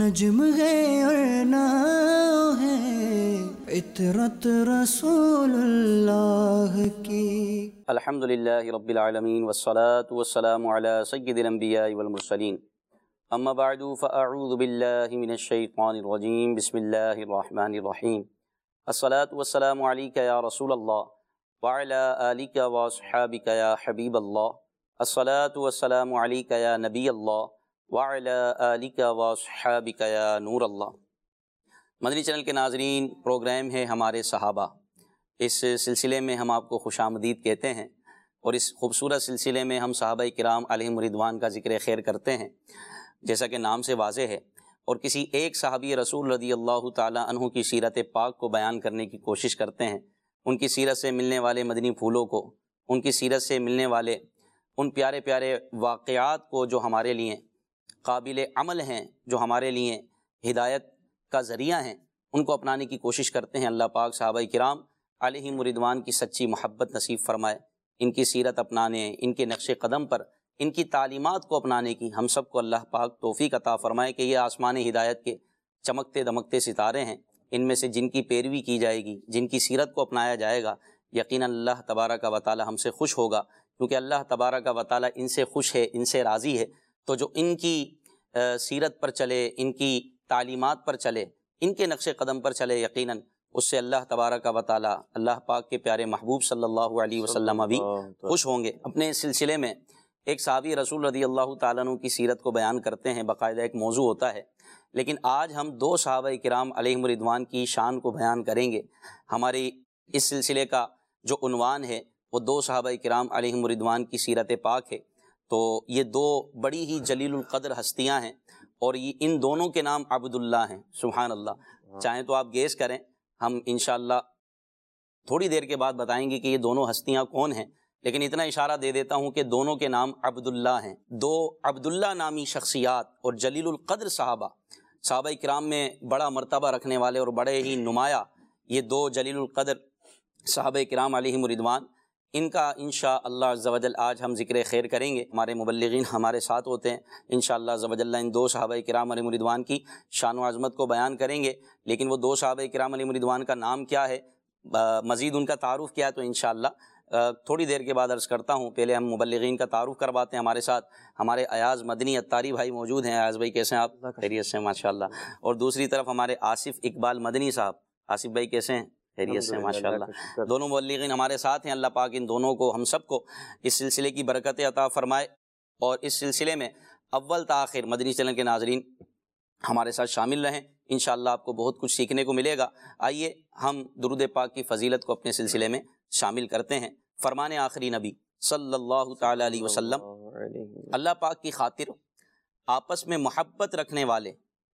نجم ہے اور ناؤ ہے عطرت رسول اللہ کی۔ الحمدللہ رب العالمین والصلاة والسلام علی سید الانبیاء والمرسلین، اما بعد فاعوذ باللہ من الشیطان الرجیم، بسم اللہ الرحمن الرحیم۔ الصلاة والسلام علیک یا رسول اللہ وعلی آلک واصحابک یا حبیب اللہ، الصلاة والسلام علیک یا نبی اللہ وعلی آلک واصحابک یا نور اللہ۔ مدنی چینل کے ناظرین، پروگرام ہے ہمارے صحابہ۔ اس سلسلے میں ہم آپ کو خوش آمدید کہتے ہیں، اور اس خوبصورت سلسلے میں ہم صحابہ کرام علیہم رضوان کا ذکر خیر کرتے ہیں، جیسا کہ نام سے واضح ہے، اور کسی ایک صحابی رسول رضی اللہ تعالیٰ عنہ کی سیرت پاک کو بیان کرنے کی کوشش کرتے ہیں، ان کی سیرت سے ملنے والے مدنی پھولوں کو، ان کی سیرت سے ملنے والے ان پیارے پیارے واقعات کو جو ہمارے لیے قابل عمل ہیں، جو ہمارے لیے ہدایت کا ذریعہ ہیں، ان کو اپنانے کی کوشش کرتے ہیں۔ اللہ پاک صحابہ کرام علیہم رضوان کی سچی محبت نصیب فرمائے، ان کی سیرت اپنانے، ان کے نقش قدم پر، ان کی تعلیمات کو اپنانے کی ہم سب کو اللہ پاک توفیق عطا فرمائے کہ یہ آسمان ہدایت کے چمکتے دمکتے ستارے ہیں، ان میں سے جن کی پیروی کی جائے گی، جن کی سیرت کو اپنایا جائے گا، یقیناً اللہ تبارک و تعالی ہم سے خوش ہوگا، کیونکہ اللہ تبارک و تعالی ان سے خوش ہے، ان سے راضی ہے۔ تو جو ان کی سیرت پر چلے، ان کی تعلیمات پر چلے، ان کے نقش قدم پر چلے، یقیناً اس سے اللہ تبارک و تعالی، اللہ پاک کے پیارے محبوب صلی اللہ علیہ وسلم بھی خوش ہوں گے۔ اپنے اس سلسلے میں ایک صحابی رسول رضی اللہ تعالیٰ عنہ کی سیرت کو بیان کرتے ہیں، باقاعدہ ایک موضوع ہوتا ہے، لیکن آج ہم دو صحابہ کرام علیہم رضوان کی شان کو بیان کریں گے۔ ہماری اس سلسلے کا جو عنوان ہے وہ دو صحابہ کرام علیہم رضوان کی سیرت پاک ہے۔ تو یہ دو بڑی ہی جلیل القدر ہستیاں ہیں، اور یہ ان دونوں کے نام عبداللہ ہیں۔ سبحان اللہ۔ چاہیں تو آپ گیس کریں، ہم انشاءاللہ تھوڑی دیر کے بعد بتائیں گے کہ یہ دونوں ہستیاں کون ہیں، لیکن اتنا اشارہ دے دیتا ہوں کہ دونوں کے نام عبداللہ ہیں۔ دو عبداللہ نامی شخصیات اور جلیل القدر صحابہ کرام میں بڑا مرتبہ رکھنے والے اور بڑے ہی نمایاں یہ دو جلیل القدر صحابہ کرام علیہم رضوان، ان کا انشاءاللہ عز و جل آج ہم ذکر خیر کریں گے۔ ہمارے مبلغین ہمارے ساتھ ہوتے ہیں، انشاءاللہ عز و جل ان دو صحابہ کرام علیہم رضوان کی شان و عظمت کو بیان کریں گے، لیکن وہ دو صحابہ کرام علیہم رضوان کا نام کیا ہے، مزید ان کا تعارف کیا ہے، تو انشاءاللہ تھوڑی دیر کے بعد عرض کرتا ہوں۔ پہلے ہم مبلغین کا تعارف کرواتے ہیں۔ ہمارے ساتھ ہمارے ایاز مدنی اتاری بھائی موجود ہیں۔ ایاز بھائی کیسے ہیں آپ؟ خیریت سے ماشاءاللہ۔ اور دوسری طرف ہمارے آصف اقبال مدنی صاحب، آصف بھائی کیسے ہیں؟ خیریت سے ماشاءاللہ۔ دونوں مبلغین ہمارے ساتھ ہیں۔ اللہ پاک ان دونوں کو، ہم سب کو اس سلسلے کی برکت عطا فرمائے، اور اس سلسلے میں اول تا آخر مدنی چینل کے ناظرین ہمارے ساتھ شامل رہیں، انشاءاللہ آپ کو بہت کچھ سیکھنے کو ملے گا۔ آئیے ہم درود پاک کی فضیلت کو اپنے سلسلے میں شامل کرتے ہیں۔ فرمان آخری نبی صلی اللہ تعالی علیہ وسلم، اللہ پاک کی خاطر آپس میں محبت رکھنے والے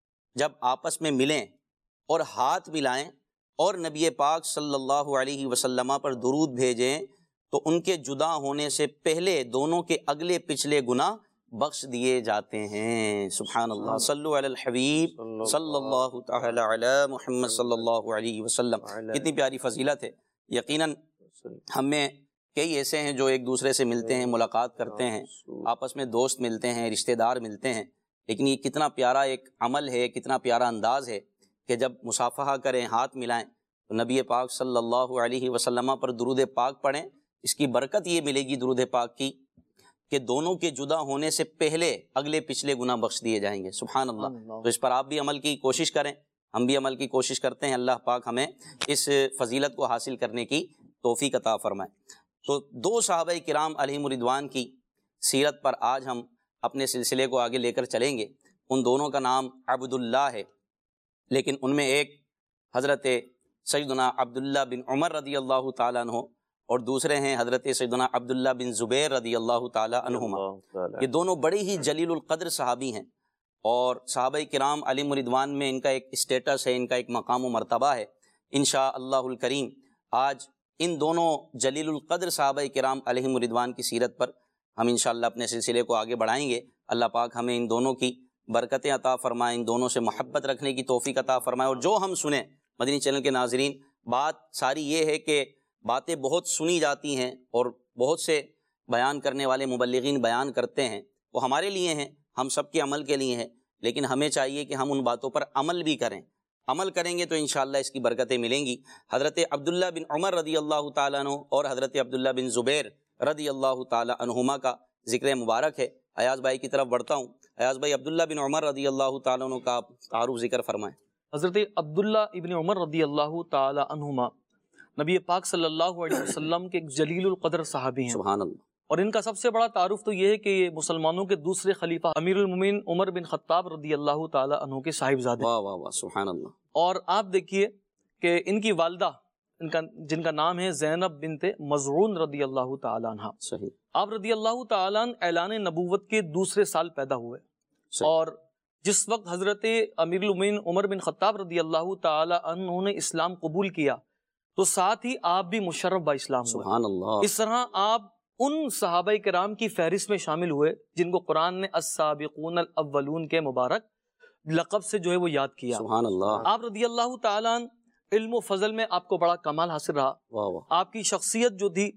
جب آپس میں ملیں اور ہاتھ ملائیں اور نبی پاک صلی اللہ علیہ وسلم پر درود بھیجیں تو ان کے جدا ہونے سے پہلے دونوں کے اگلے پچھلے گناہ بخش دیے جاتے ہیں۔ سبحان اللہ۔ صلو علی الحبیب صلی اللہ تعالی علی محمد صلی اللہ علیہ وسلم۔ کتنی پیاری فضیلت ہے۔ یقیناً ہم میں کئی ایسے ہیں جو ایک دوسرے سے ملتے ہیں، ملاقات کرتے ہیں، آپس میں دوست ملتے ہیں، رشتہ دار ملتے ہیں، لیکن یہ کتنا پیارا ایک عمل ہے، کتنا پیارا انداز ہے کہ جب مصافحہ کریں، ہاتھ ملائیں تو نبی پاک صلی اللہ علیہ وسلم پر درود پاک پڑھیں۔ اس کی برکت یہ ملے گی درود پاک کی کہ دونوں کے جدا ہونے سے پہلے اگلے پچھلے گناہ بخش دیے جائیں گے۔ سبحان اللہ۔ تو اس پر آپ بھی عمل کی کوشش کریں، ہم بھی عمل کی کوشش کرتے ہیں۔ اللہ پاک ہمیں اس فضیلت کو حاصل کرنے کی توفیق عطا فرمائے۔ تو دو صحابہ کرام علیہم رضوان کی سیرت پر آج ہم اپنے سلسلے کو آگے لے کر چلیں گے۔ ان دونوں کا نام عبداللہ ہے، لیکن ان میں ایک حضرت سیدنا عبداللہ بن عمر رضی اللہ تعالیٰ عنہ، اور دوسرے ہیں حضرت سیدنا عبداللہ بن زبیر رضی اللہ تعالیٰ عنہما۔ یہ دونوں بڑے ہی جلیل القدر صحابی ہیں، اور صحابہ کرام علیہم رضوان میں ان کا ایک اسٹیٹس ہے، ان کا ایک مقام و مرتبہ ہے۔ انشاءاللہ الکریم آج ان دونوں جلیل القدر صحابہ کرام علیہم رضوان کی سیرت پر ہم انشاءاللہ اپنے سلسلے کو آگے بڑھائیں گے۔ اللہ پاک ہمیں ان دونوں کی برکتیں عطا فرمائیں، ان دونوں سے محبت رکھنے کی توفیق عطا فرمائے۔ اور جو ہم سنیں مدنی چینل کے ناظرین، بات ساری یہ ہے کہ باتیں بہت سنی جاتی ہیں اور بہت سے بیان کرنے والے مبلغین بیان کرتے ہیں، وہ ہمارے لیے ہیں، ہم سب کے عمل کے لیے ہیں، لیکن ہمیں چاہیے کہ ہم ان باتوں پر عمل بھی کریں. عمل کریں گے تو انشاءاللہ اس کی برکتیں ملیں گی. حضرت عبداللہ بن عمر رضی اللہ تعالیٰ عنہ اور حضرت عبداللہ بن زبیر رضی اللہ تعالیٰ عنہما کا ذکر مبارک ہے. ایاز بھائی کی طرف بڑھتا ہوں. ایاز بھائی، عبداللہ بن عمر رضی اللہ تعالیٰ عنہ کا تعارف ذکر فرمائیں. حضرت عبداللہ ابن عمر رضی اللہ تعالی عنہما نبی پاک صلی اللہ علیہ وسلم کے ایک جلیل القدر صحابی ہیں. سبحان اللہ. اور ان کا سب سے بڑا تعارف تو یہ ہے کہ یہ مسلمانوں کے دوسرے خلیفہ امیر المومنین عمر بن خطاب رضی اللہ تعالی عنہ کے صاحبزادے. واہ واہ واہ، سبحان اللہ. اور آپ دیکھیے کہ ان کی والدہ جن کا نام ہے زینب بنت مزعون رضی اللہ تعالی عنہ. صحیح. آپ رضی اللہ تعالی عنہ اعلان نبوت کے دوسرے سال پیدا ہوئے. اور جس وقت حضرت امیر المومنین عمر بن خطاب رضی اللہ تعالی عنہ نے اسلام قبول کیا تو ساتھ ہی آپ بھی مشرف با اسلام ہوئے. سبحان اللہ. اس طرح آپ ان صحابہ کرام کی فہرست میں شامل ہوئے جن کو قرآن نے السابقون الاولون کے مبارک لقب سے جو ہے وہ یاد کیا. سبحان اللہ. آپ رضی اللہ تعالیٰ عنہ علم و فضل میں آپ کو بڑا کمال حاصل رہا. واہ واہ. آپ کی شخصیت جو تھی،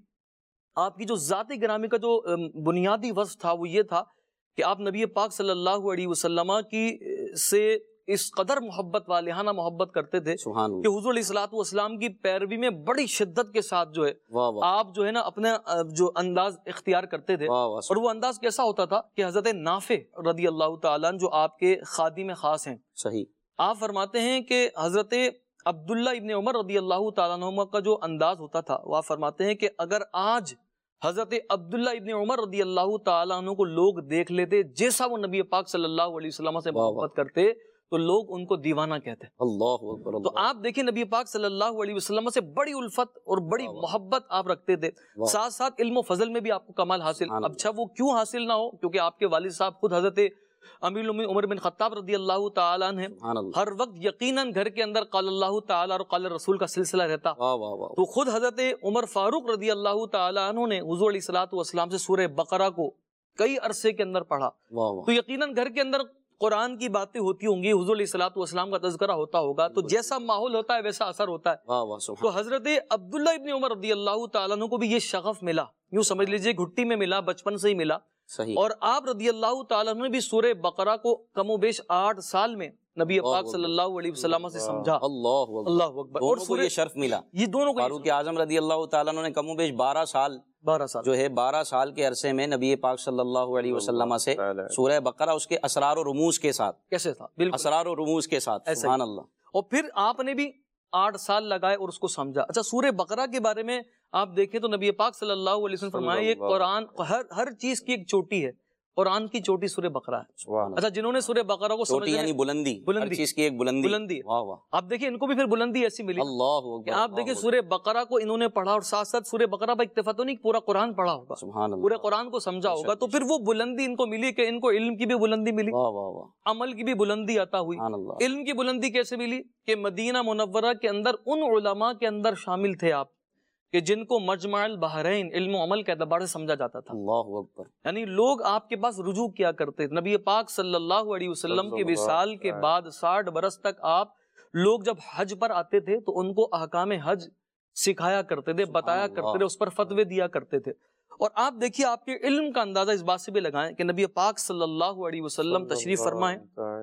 آپ کی جو ذات گرامی کا جو بنیادی وصف تھا وہ یہ تھا کہ آپ نبی پاک صلی اللہ علیہ وسلم کی سے اس قدر محبت والہانہ محبت کرتے تھے سبحان اللہ. کہ حضور علیہ الصلوۃ والسلام کی پیروی میں بڑی شدت کے ساتھ جو ہے واہ واہ. آپ جو ہے نا اپنا جو انداز اختیار کرتے تھے. واہ واہ. اور وہ انداز کیسا ہوتا تھا کہ حضرت نافع رضی اللہ تعالیٰ عنہ جو آپ کے خادم خاص ہیں، صحیح. آپ فرماتے ہیں کہ حضرت عبداللہ ابن عمر رضی اللہ تعالیٰ عنہ کا جو انداز ہوتا تھا وہ آپ فرماتے ہیں کہ اگر آج حضرت عبداللہ ابن عمر رضی اللہ تعالیٰ عنہ کو لوگ دیکھ لیتے جیسا وہ نبی پاک صلی اللہ علیہ وسلم سے محبت کرتے تو لوگ ان کو دیوانہ کہتے. اللہ اکبر. تو آپ دیکھیں نبی پاک صلی اللہ علیہ وسلم سے بڑی الفت اور بڑی محبت آپ رکھتے تھے. ساتھ ساتھ علم و فضل میں بھی آپ کو کمال حاصل. اچھا وہ کیوں حاصل نہ ہو؟ کیونکہ آپ کے والد صاحب خود حضرت امیر المومنین عمر بن خطاب رضی اللہ تعالیٰ عنہ ہیں. ہر وقت یقیناً گھر کے اندر قال اللہ تعالیٰ اور قال رسول کا سلسلہ رہتا. تو خود حضرت عمر فاروق رضی اللہ تعالیٰ عنہ نے حضور علیہ الصلوۃ والسلام سے سورہ بقرہ کو کئی عرصے کے اندر پڑھا. تو یقیناً گھر کے اندر قرآن کی باتیں ہوتی ہوں گی، حضور علیہ الصلوۃ والسلام کا تذکرہ ہوتا ہوگا، تو جیسا ماحول ہوتا ہے ویسا اثر ہوتا ہے. تو حضرت عبداللہ ابن عمر رضی اللہ تعالیٰ عنہ کو بھی یہ شغف ملا، یوں سمجھ لیجئے گھٹی میں ملا، بچپن سے ہی ملا. صحیح. اور آپ رضی اللہ تعالیٰ عنہ نے بھی سورہ بقرہ کو کم و بیش 8 سال میں نبی پاک صلی اللہ علیہ وسلم سے سمجھا. اللہ اکبر. اور سورہ یہ شرف ملا. یہ دونوں کو فاروق اعظم رضی اللہ تعالیٰ عنہ نے کم و بیش 12 سال جو ہے 12 سال کے عرصے میں نبی پاک صلی اللہ علیہ وسلم سے سورہ بقرہ اس کے اسرار و رموز کے ساتھ کیسے تھا، بالکل اسرار و رموز کے ساتھ. سبحان اللہ. اور پھر آپ نے بھی 8 سال لگائے اور اس کو سمجھا. اچھا سورہ بقرہ کے بارے میں آپ دیکھیں تو نبی پاک صلی اللہ علیہ وسلم فرمایا یہ قرآن ہر چیز کی ایک چوٹی ہے، قرآن کی چوٹی سورہ بقرہ ہے. اچھا جنہوں نے سورہ بقرہ کو چوٹی یعنی بلندی، ہر چیز کی ایک بلندی. آپ دیکھیں ان کو بھی پھر بلندی ایسی ملی. اللہ کہ آپ دیکھیں سورہ بقرہ کو انہوں نے پڑھا اور ساتھ ساتھ سورہ بقرہ پر اکتفا تو نہیں، پورا قرآن پڑھا ہوگا، سبحان اللہ، پورے قرآن کو سمجھا ہوگا. تو پھر وہ بلندی ان کو ملی کہ ان کو علم کی بھی بلندی ملی، عمل کی بھی بلندی عطا ہوئی. علم کی بلندی کیسے ملی؟ کہ مدینہ منورہ کے اندر ان علماء کے اندر شامل تھے آپ کہ جن کو مجمع البحرین علم و عمل کے اعتبار سے سمجھا جاتا تھا. اللہ اکبر. یعنی لوگ آپ کے پاس رجوع کیا کرتے تھے. نبی پاک صلی اللہ علیہ وسلم کے وصال کے بعد 60 برس تک آپ لوگ جب حج پر آتے تھے تو ان کو احکام حج سکھایا کرتے تھے، بتایا کرتے تھے، اس پر فتوے دیا کرتے تھے. اور آپ دیکھیے آپ کے علم کا اندازہ اس بات سے بھی لگائیں کہ نبی پاک صلی اللہ علیہ وسلم تشریف فرمائیں.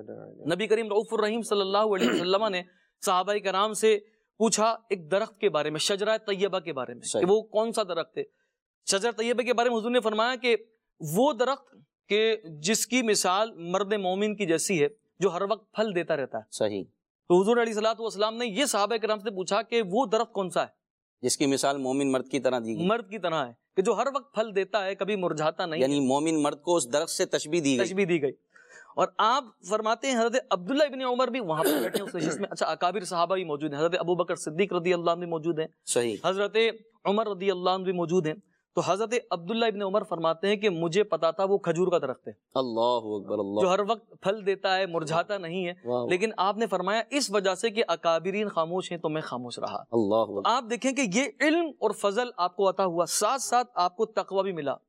نبی کریم رؤوف الرحیم صلی اللہ علیہ وسلم نے صحابہ کرام سے پوچھا ایک درخت کے بارے میں، شجرہ طیبہ کے بارے میں، کہ وہ کون سا درخت ہے. شجرہ طیبہ کے بارے میں حضور نے فرمایا کہ وہ درخت کہ جس کی مثال مرد مومن کی جیسی ہے جو ہر وقت پھل دیتا رہتا ہے. صحیح. تو حضور علیہ الصلوۃ والسلام نے یہ صحابہ کرام سے پوچھا کہ وہ درخت کون سا ہے جس کی مثال مومن مرد کی طرح دی گئی، مرد کی طرح ہے کہ جو ہر وقت پھل دیتا ہے، کبھی مرجھاتا نہیں. یعنی مومن مرد کو اس درخت سے تشبیہ دی گئی. اور آپ فرماتے ہیں حضرت عبداللہ ابن عمر بھی وہاں پر بیٹھے ہیں اس مجلس میں. اچھا اکابر صحابہ بھی موجود ہیں، حضرت ابو بکر صدیق رضی اللہ عنہ بھی موجود ہیں، صحیح، حضرت عمر رضی اللہ عنہ بھی موجود ہیں. تو حضرت عبداللہ ابن عمر فرماتے ہیں کہ مجھے پتا تھا وہ کھجور کا درخت ہے. اللہ اکبر. اللہ. جو ہر وقت پھل دیتا ہے، مرجھاتا نہیں ہے. لیکن آپ نے فرمایا اس وجہ سے کہ اکابرین خاموش ہیں تو میں خاموش رہا. اللہ. آپ دیکھیں کہ یہ علم اور فضل آپ کو عطا ہوا، ساتھ ساتھ آپ کو تقوی بھی ملا،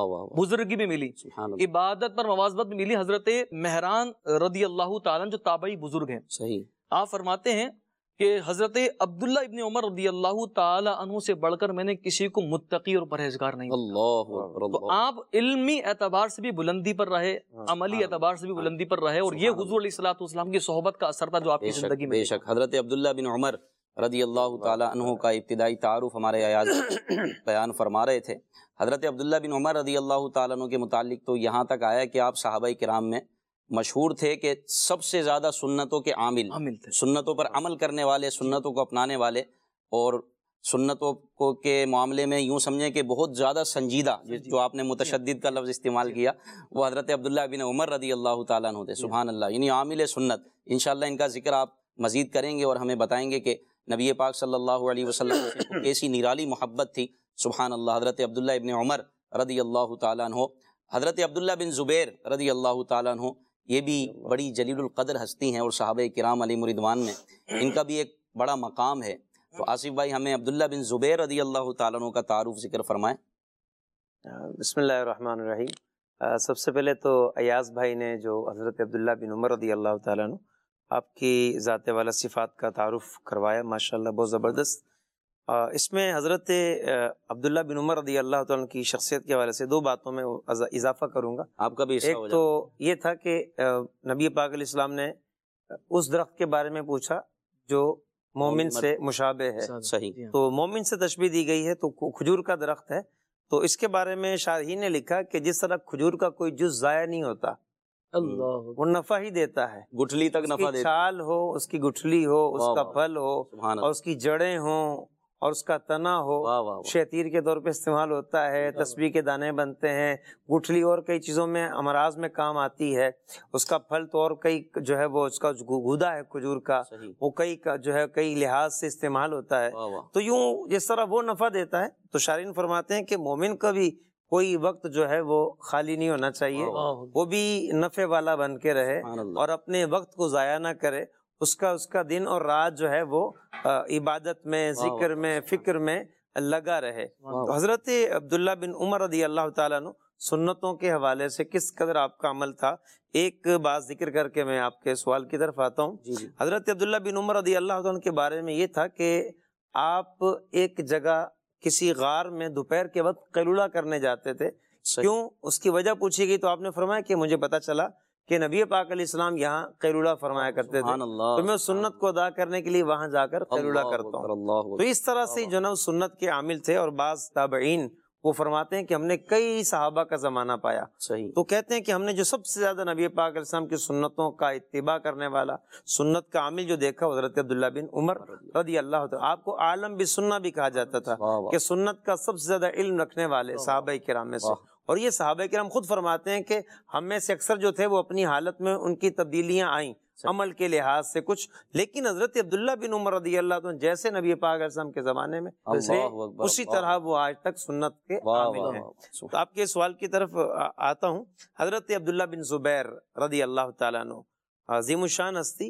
بزرگی بھی ملی، عبادت پر مواظبت بھی ملی. حضرت مہران رضی اللہ تعالیٰ جو تابعی بزرگ ہیں، صحیح، آپ فرماتے ہیں کہ حضرت عبداللہ ابن عمر رضی اللہ تعالی عنہ سے بڑھ کر میں نے کسی کو متقی اور پرہیزگار نہیں دیکھا۔ اللہ اکبر، تو آپ علمی اعتبار سے بھی بلندی پر رہے، عملی اعتبار سے بھی بلندی پر رہے، اور یہ حضور علیہ الصلوۃ والسلام کی صحبت کا اثر تھا جو آپ کی زندگی میں۔ بے شک حضرت عبداللہ بن عمر رضی اللہ تعالی عنہ کا ابتدائی تعارف ہمارے ایاز بیان فرما رہے تھے۔ حضرت عبداللہ بن عمر رضی اللہ تعالیٰ عنہ کے متعلق تو یہاں تک آیا کہ آپ صحابہ کرام میں مشہور تھے کہ سب سے زیادہ سنتوں کے عامل تھے، سنتوں پر عمل کرنے والے، سنتوں کو اپنانے والے، اور سنتوں کو کے معاملے میں یوں سمجھیں کہ بہت زیادہ سنجیدہ، جو آپ نے متشدد کا لفظ استعمال کیا، وہ حضرت عبداللہ بن عمر رضی اللہ تعالیٰ عنہ تھے۔ سبحان اللہ، یعنی عامل سنت۔ انشاءاللہ ان کا ذکر آپ مزید کریں گے اور ہمیں بتائیں گے کہ نبی پاک صلی اللہ علیہ وسلم سے کیسی نرالی محبت تھی۔ سبحان اللہ۔ حضرت عبداللہ ابن عمر رضی اللہ تعالیٰ عنہ، حضرت عبداللہ بن زبیر رضی اللہ تعالیٰ عنہ، یہ بھی بڑی جلیل القدر ہستی ہیں اور صحابہ کرام علیہم الرضوان میں ان کا بھی ایک بڑا مقام ہے۔ تو آصف بھائی ہمیں عبداللہ بن زبیر رضی اللہ تعالیٰ عنہ کا تعارف ذکر فرمائیں۔ بسم اللہ الرحمن الرحیم۔ سب سے پہلے تو ایاز بھائی نے جو حضرت عبداللہ بن عمر رضی اللہ تعالیٰ عنہ آپ کی ذات والا صفات کا تعارف کروایا، ماشاءاللہ بہت زبردست۔ اس میں حضرت عبداللہ بن عمر رضی اللہ تعالیٰ عنہ کی شخصیت کے حوالے سے دو باتوں میں اضافہ کروں گا۔ آپ کا بھی ایک تو یہ تھا کہ نبی پاک علیہ السلام نے اس درخت کے بارے میں پوچھا جو مومن سے مشابہ ہے، صحیح، تو مومن سے تشبیہ دی گئی ہے، تو کھجور کا درخت ہے۔ تو اس کے بارے میں شارحین نے لکھا کہ جس طرح کھجور کا کوئی جز ضائع نہیں ہوتا، اللہ وہ نفع ہی دیتا ہے، گٹھلی تک نفع اس کی دیتا، چھال ہو، اس کی گٹھلی ہو، اس کا پھل ہو، سبحان اور اس کی جڑیں ہوں، اور اس کا تنا ہو، شیطیر کے طور پہ استعمال ہوتا ہے، تسبیح کے دانے بنتے ہیں، گٹھلی اور کئی چیزوں میں امراض میں کام آتی ہے، اس کا پھل تو اور کئی جو ہے وہ اس کا گودا ہے کھجور کا، وہ کئی جو ہے کئی لحاظ سے استعمال ہوتا ہے۔ تو یوں جس طرح وہ نفع دیتا ہے، تو شارحین فرماتے ہیں کہ مومن کا بھی کوئی وقت جو ہے وہ خالی نہیں ہونا چاہیے، وہ بھی نفع والا بن کے رہے اور اپنے وقت کو ضائع نہ کرے، اس کا دن اور رات جو ہے وہ عبادت میں، ذکر میں، فکر میں لگا رہے۔ تو حضرت عبداللہ بن عمر رضی اللہ تعالیٰ عنہ سنتوں کے حوالے سے کس قدر آپ کا عمل تھا، ایک بات ذکر کر کے میں آپ کے سوال کی طرف آتا ہوں۔ حضرت عبداللہ بن عمر رضی اللہ تعالیٰ عنہ کے بارے میں یہ تھا کہ آپ ایک جگہ کسی غار میں دوپہر کے وقت قیلولہ کرنے جاتے تھے۔ کیوں؟ اس کی وجہ پوچھی گئی تو آپ نے فرمایا کہ مجھے پتا چلا کہ نبی پاک علیہ السلام یہاں قیلولہ فرمایا کرتے تھے، تو میں اس سنت کو ادا کرنے کے لیے وہاں جا کر قیلولہ کرتا ہوں۔ تو اس طرح سے جو نا سنت کے عامل تھے، اور بعض تابعین وہ فرماتے ہیں کہ ہم نے کئی صحابہ کا زمانہ پایا، تو کہتے ہیں کہ ہم نے جو سب سے زیادہ نبی پاک علیہ السلام کی سنتوں کا اتباع کرنے والا، سنت کا عامل جو دیکھا، حضرت عبداللہ بن عمر رضی اللہ تعالیٰ۔ آپ کو عالم بالسنہ بھی کہا جاتا تھا کہ سنت کا سب سے زیادہ علم رکھنے والے صحابہ کرام میں سے۔ اور یہ صحابہ کرام خود فرماتے ہیں کہ ہم میں سے اکثر جو تھے وہ اپنی حالت میں ان کی تبدیلیاں آئیں عمل کے لحاظ سے کچھ، لیکن حضرت عبداللہ بن عمر رضی اللہ عنہ جیسے نبی پاک علیہ السلام کے زمانے میں اسی طرح وہ آج تک سنت کے عامل ہیں۔ تو آپ کے سوال کی طرف آتا ہوں۔ حضرت عبداللہ بن زبیر رضی اللہ تعالیٰ عنہ عظیم الشان ہستی،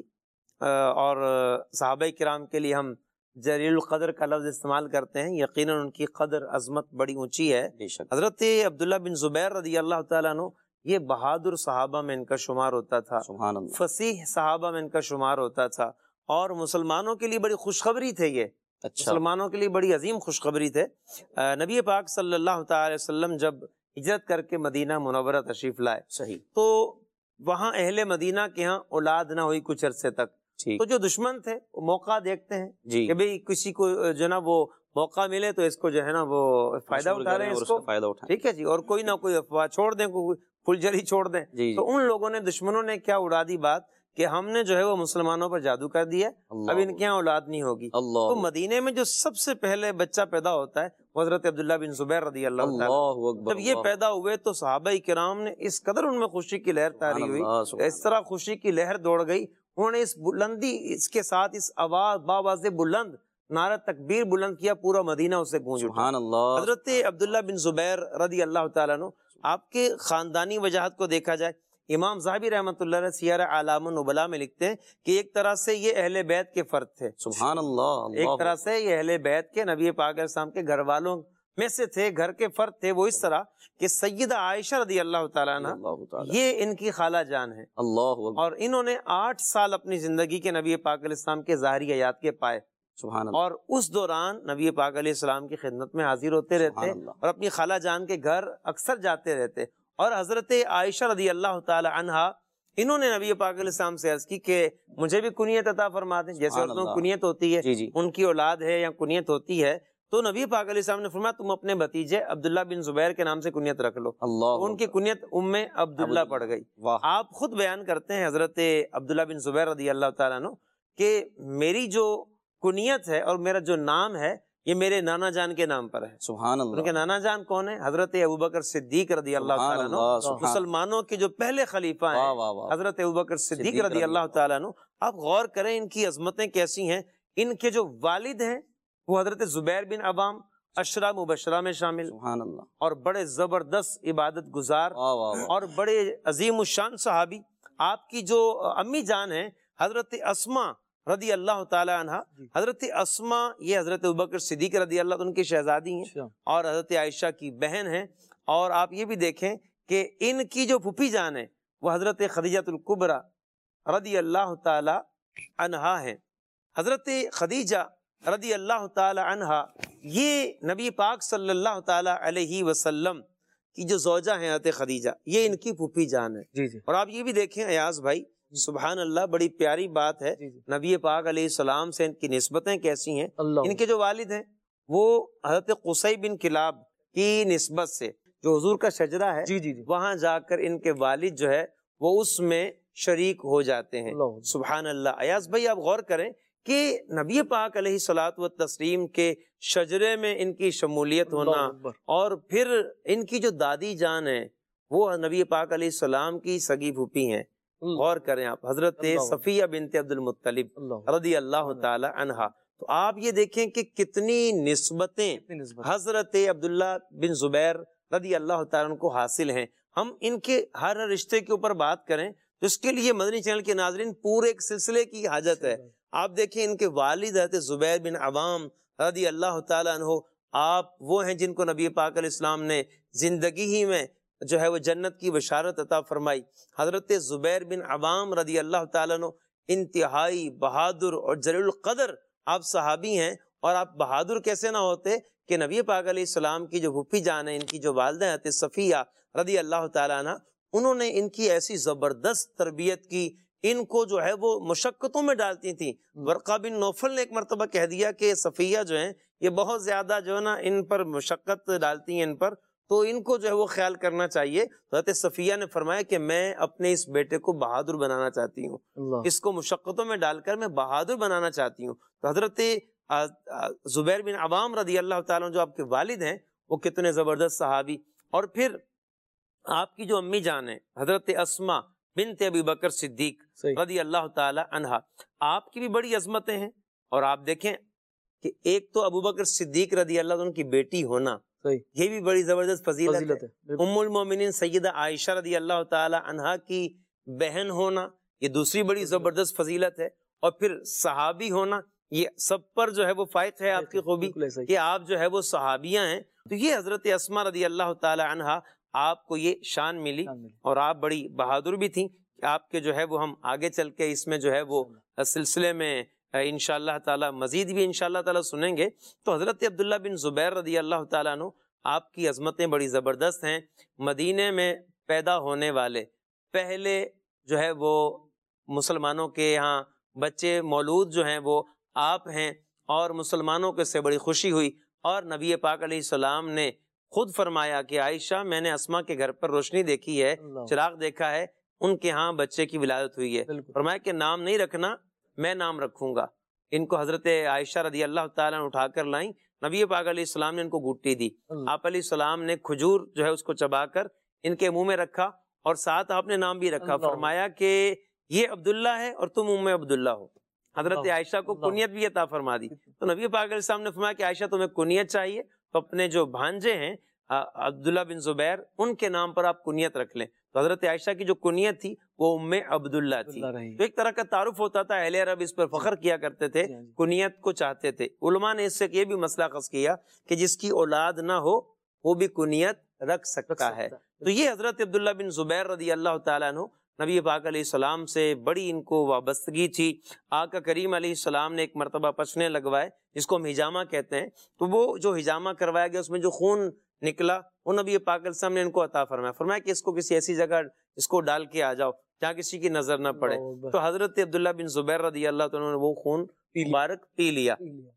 اور صحابہ کرام کے لیے ہم جلیل القدر کا لفظ استعمال کرتے ہیں، یقیناً ان کی قدر عظمت بڑی اونچی ہے۔ حضرت عبداللہ بن زبیر رضی اللہ تعالیٰ عنہ یہ بہادر صحابہ میں ان کا شمار ہوتا تھا، فصیح صحابہ میں ان کا شمار ہوتا تھا، اور مسلمانوں کے لیے بڑی خوشخبری تھے یہ، مسلمانوں کے لیے بڑی عظیم خوشخبری تھے۔ نبی پاک صلی اللہ تعالی وسلم جب ہجرت کر کے مدینہ منورہ تشریف لائے، تو وہاں اہل مدینہ کے ہاں اولاد نہ ہوئی کچھ عرصے تک، تو جو دشمن تھے وہ موقع دیکھتے ہیں کہ بھئی کسی کو جو نا وہ موقع ملے تو اس کو جو ہے نا وہ فائدہ اٹھا رہے ہیں، اس کو ٹھیک ہے جی، اور کوئی نہ کوئی افواہ چھوڑ دیں، کوئی پھلجھڑی چھوڑ دیں۔ تو ان لوگوں نے، دشمنوں نے کیا اڑا دی بات کہ ہم نے جو ہے وہ مسلمانوں پر جادو کر دیا، اب ان کے یہاں اولاد نہیں ہوگی۔ تو مدینے میں جو سب سے پہلے بچہ پیدا ہوتا ہے وہ حضرت عبداللہ بن زبیر رضی اللہ تعالیٰ۔ جب یہ پیدا ہوئے تو صحابہ کرام نے اس قدر ان میں خوشی کی لہر طاری ہوئی، اس طرح خوشی کی لہر دوڑ گئی، انہوں نے اس بلندی، اس کے ساتھ اس آواز باواز بلند نعرہ تکبیر بلند کیا، پورا مدینہ اسے گونج اٹھا۔ حضرت عبداللہ بن زبیر رضی اللہ تعالیٰ عنہ، آپ کے خاندانی وجاہت کو دیکھا جائے، امام ذہبی رحمۃ اللہ علیہ سیرہ اعلام النبلاء میں لکھتے ہیں کہ ایک طرح سے یہ اہل بیت کے فرد تھے۔ سبحان اللہ، ایک طرح سے یہ اہل بیت کے، نبی پاک علیہ السلام کے گھر والوں میں سے تھے، گھر کے فرد تھے، وہ اس طرح کہ سیدہ عائشہ رضی اللہ تعالیٰ عنہ یہ ان کی خالہ جان ہے، اور انہوں نے 8 سال اپنی زندگی کے نبی پاک علیہ السلام کے ظاہری حیات کے پائے، سبحان اللہ، اور اس دوران نبی پاک علیہ السلام کی خدمت میں حاضر ہوتے رہتے اور اپنی خالہ جان کے گھر اکثر جاتے رہتے. اور حضرت عائشہ رضی اللہ تعالی عنہا انہوں نے نبی پاک علیہ السلام سے عرض کی کہ مجھے بھی کنیت عطا فرما دیں، جیسے عورتوں کو کنیت ہوتی ہے، ان کی اولاد ہے یا کنیت ہوتی ہے، تو نبی پاک علیہ السلام نے فرمایا تم اپنے بھتیجے عبداللہ بن زبیر کے نام سے کنیت رکھ لو. ان کی کنیت ام عبداللہ پڑ گئی. آپ خود بیان کرتے ہیں حضرت عبداللہ بن زبیر رضی اللہ تعالیٰ عنہ کہ میری جو کنیت ہے اور میرا جو نام ہے یہ میرے نانا جان کے نام پر ہے. سبحان اللہ. ان کے نانا جان کون ہیں؟ حضرت ابوبکر صدیق رضی اللہ تعالیٰ عنہ، مسلمانوں کے جو پہلے خلیفہ ہیں حضرت ابوبکر صدیق رضی اللہ تعالیٰ عنہ. آپ غور کریں ان کی عظمتیں کیسی ہیں. ان کے جو والد ہیں وہ حضرت زبیر بن عوام عشرہ مبشرہ میں شامل، سبحان اللہ، اور بڑے زبردست عبادت گزار اور بڑے عظیم الشان صحابی. آپ کی جو امی جان ہیں حضرت اسماء رضی اللہ تعالی عنہ، حضرت اسماء یہ حضرت ابوبکر صدیق رضی اللہ عنہ ان کی شہزادی ہیں اور حضرت عائشہ کی بہن ہیں. اور آپ یہ بھی دیکھیں کہ ان کی جو پھوپھی جان ہے وہ حضرت خدیجہ الکبریٰ رضی اللہ تعالی عنہا ہیں. حضرت خدیجہ رضی اللہ تعالی عنہا یہ نبی پاک صلی اللہ تعالی علیہ وسلم کی جو زوجہ ہیں حضرت خدیجہ، یہ ان کی پھوپھی جان ہے. اور آپ یہ بھی دیکھیں ایاز بھائی، سبحان اللہ، بڑی پیاری بات ہے. نبی پاک علیہ السلام سے ان کی نسبتیں کیسی ہیں. ان کے جو والد ہیں وہ حضرت قصی بن کلاب کی نسبت سے جو حضور کا شجرہ ہے وہاں جا کر ان کے والد جو ہے وہ اس میں شریک ہو جاتے ہیں. سبحان اللہ. ایاز بھائی آپ غور کریں کہ نبی پاک علیہ الصلوۃ والتسلیم کے شجرے میں ان کی شمولیت ہونا، اور پھر ان کی جو دادی جان ہے وہ نبی پاک علیہ السلام کی سگی پھوپھی ہیں. غور کریں آپ، حضرت صفیہ بنت عبد المطلب رضی اللہ تعالی عنہا. تو آپ یہ دیکھیں کہ کتنی نسبتیں حضرت عبداللہ بن زبیر رضی اللہ تعالیٰ عنہ کو حاصل ہیں. ہم ان کے ہر رشتے کے اوپر بات کریں تو اس کے لیے مدنی چینل کے ناظرین پورے ایک سلسلے کی حاجت ہے. آپ دیکھیں ان کے والد حضرت زبیر بن عوام رضی اللہ تعالیٰ عنہ، آپ وہ ہیں جن کو نبی پاک علیہ السلام نے زندگی ہی میں جو ہے وہ جنت کی بشارت عطا فرمائی. حضرت زبیر بن عوام رضی اللہ تعالیٰ عنہ انتہائی بہادر اور جلیل القدر آپ صحابی ہیں. اور آپ بہادر کیسے نہ ہوتے کہ نبی پاک علیہ السلام کی جو پھوپھی جان ہے، ان کی جو والدہ حضرت صفیہ رضی اللہ تعالیٰ عنہ، انہوں نے ان کی ایسی زبردست تربیت کی، ان کو جو ہے وہ مشقتوں میں ڈالتی تھیں. ورقہ بن نوفل نے ایک مرتبہ کہہ دیا کہ صفیہ جو ہیں یہ بہت زیادہ جو ہے نا ان پر مشقت ڈالتی ہیں ان پر، تو ان کو جو ہے وہ خیال کرنا چاہیے. تو حضرت صفیہ نے فرمایا کہ میں اپنے اس بیٹے کو بہادر بنانا چاہتی ہوں، اس کو مشقتوں میں ڈال کر میں بہادر بنانا چاہتی ہوں. تو حضرت زبیر بن عوام رضی اللہ تعالیٰ جو آپ کے والد ہیں وہ کتنے زبردست صحابی. اور پھر آپ کی جو امی جان ہے حضرت اسماء بنت ابی بکر صدیق رضی اللہ تعالی عنہا، آپ کی بھی بڑی عظمتیں ہیں. اور آپ دیکھیں کہ ایک تو ابو بکر صدیق رضی اللہ عنہ کی بیٹی ہونا یہ بھی بڑی زبردست فضیلت ہے. ام المومنین سیدہ عائشہ رضی اللہ تعالی عنہا کی بہن ہونا یہ دوسری بڑی زبردست فضیلت ہے. اور پھر صحابی ہونا یہ سب پر جو ہے وہ فائق ہے آپ کی خوبی کہ آپ جو ہے وہ صحابیاں ہیں. تو یہ حضرت اسماء رضی اللہ تعالی عنہا آپ کو یہ شان ملی، اور آپ بڑی بہادر بھی تھیں. آپ کے جو ہے وہ ہم آگے چل کے اس میں جو ہے وہ سلسلے میں انشاءاللہ تعالی مزید بھی انشاءاللہ تعالی سنیں گے. تو حضرت عبداللہ بن زبیر رضی اللہ تعالیٰ عنہ آپ کی عظمتیں بڑی زبردست ہیں. مدینے میں پیدا ہونے والے پہلے جو ہے وہ مسلمانوں کے یہاں بچے مولود جو ہیں وہ آپ ہیں، اور مسلمانوں کو اس سے بڑی خوشی ہوئی. اور نبی پاک علیہ السلام نے خود فرمایا کہ عائشہ میں نے اسماء کے گھر پر روشنی دیکھی ہے، چراغ دیکھا ہے، ان کے ہاں بچے کی ولادت ہوئی ہے. فرمایا کہ نام نہیں رکھنا، میں نام رکھوں گا. ان کو حضرت عائشہ رضی اللہ تعالیٰ نے اٹھا کر لائیں. نبی پاک علیہ السلام نے ان کو گھٹی دی. آپ علیہ السلام نے کھجور جو ہے اس کو چبا کر ان کے منہ میں رکھا، اور ساتھ آپ نے نام بھی رکھا. فرمایا کہ یہ عبداللہ ہے اور تم ام عبداللہ ہو. حضرت عائشہ کو کنیت بھی عطا فرما دی. تو نبی پاک علیہ السلام نے فرمایا کہ عائشہ تمہیں کنیت چاہیے تو اپنے جو بھانجے ہیں عبداللہ بن زبیر ان کے نام پر آپ کنیت رکھ لیں. تو حضرت عائشہ کی جو کنیت تھی وہ ام عبداللہ تھی. تو ایک طرح کا تعارف ہوتا تھا، اہل عرب اس پر فخر کیا کرتے تھے، کنیت کو چاہتے تھے. علماء نے اس سے یہ بھی مسئلہ اخذ کیا کہ جس کی اولاد نہ ہو وہ بھی کنیت رکھ سکتا ہے. تو یہ حضرت عبداللہ بن زبیر رضی اللہ تعالیٰ عنہ، نبی پاک علیہ السلام سے بڑی ان کو وابستگی تھی. آقا کریم علیہ السلام نے ایک مرتبہ پچھنے لگوائے جس کو ہم حجامہ کہتے ہیں، تو وہ جو حجامہ کروایا گیا اس میں جو خون نکلا وہ نبی پاک علیہ السلام نے ان کو عطا فرمایا کہ اس کو کسی ایسی جگہ اس کو ڈال کے آ جاؤ جہاں کسی کی نظر نہ پڑے. تو حضرت عبداللہ بن زبیر رضی اللہ تعالیٰ نے وہ خون مبارک پی لیا.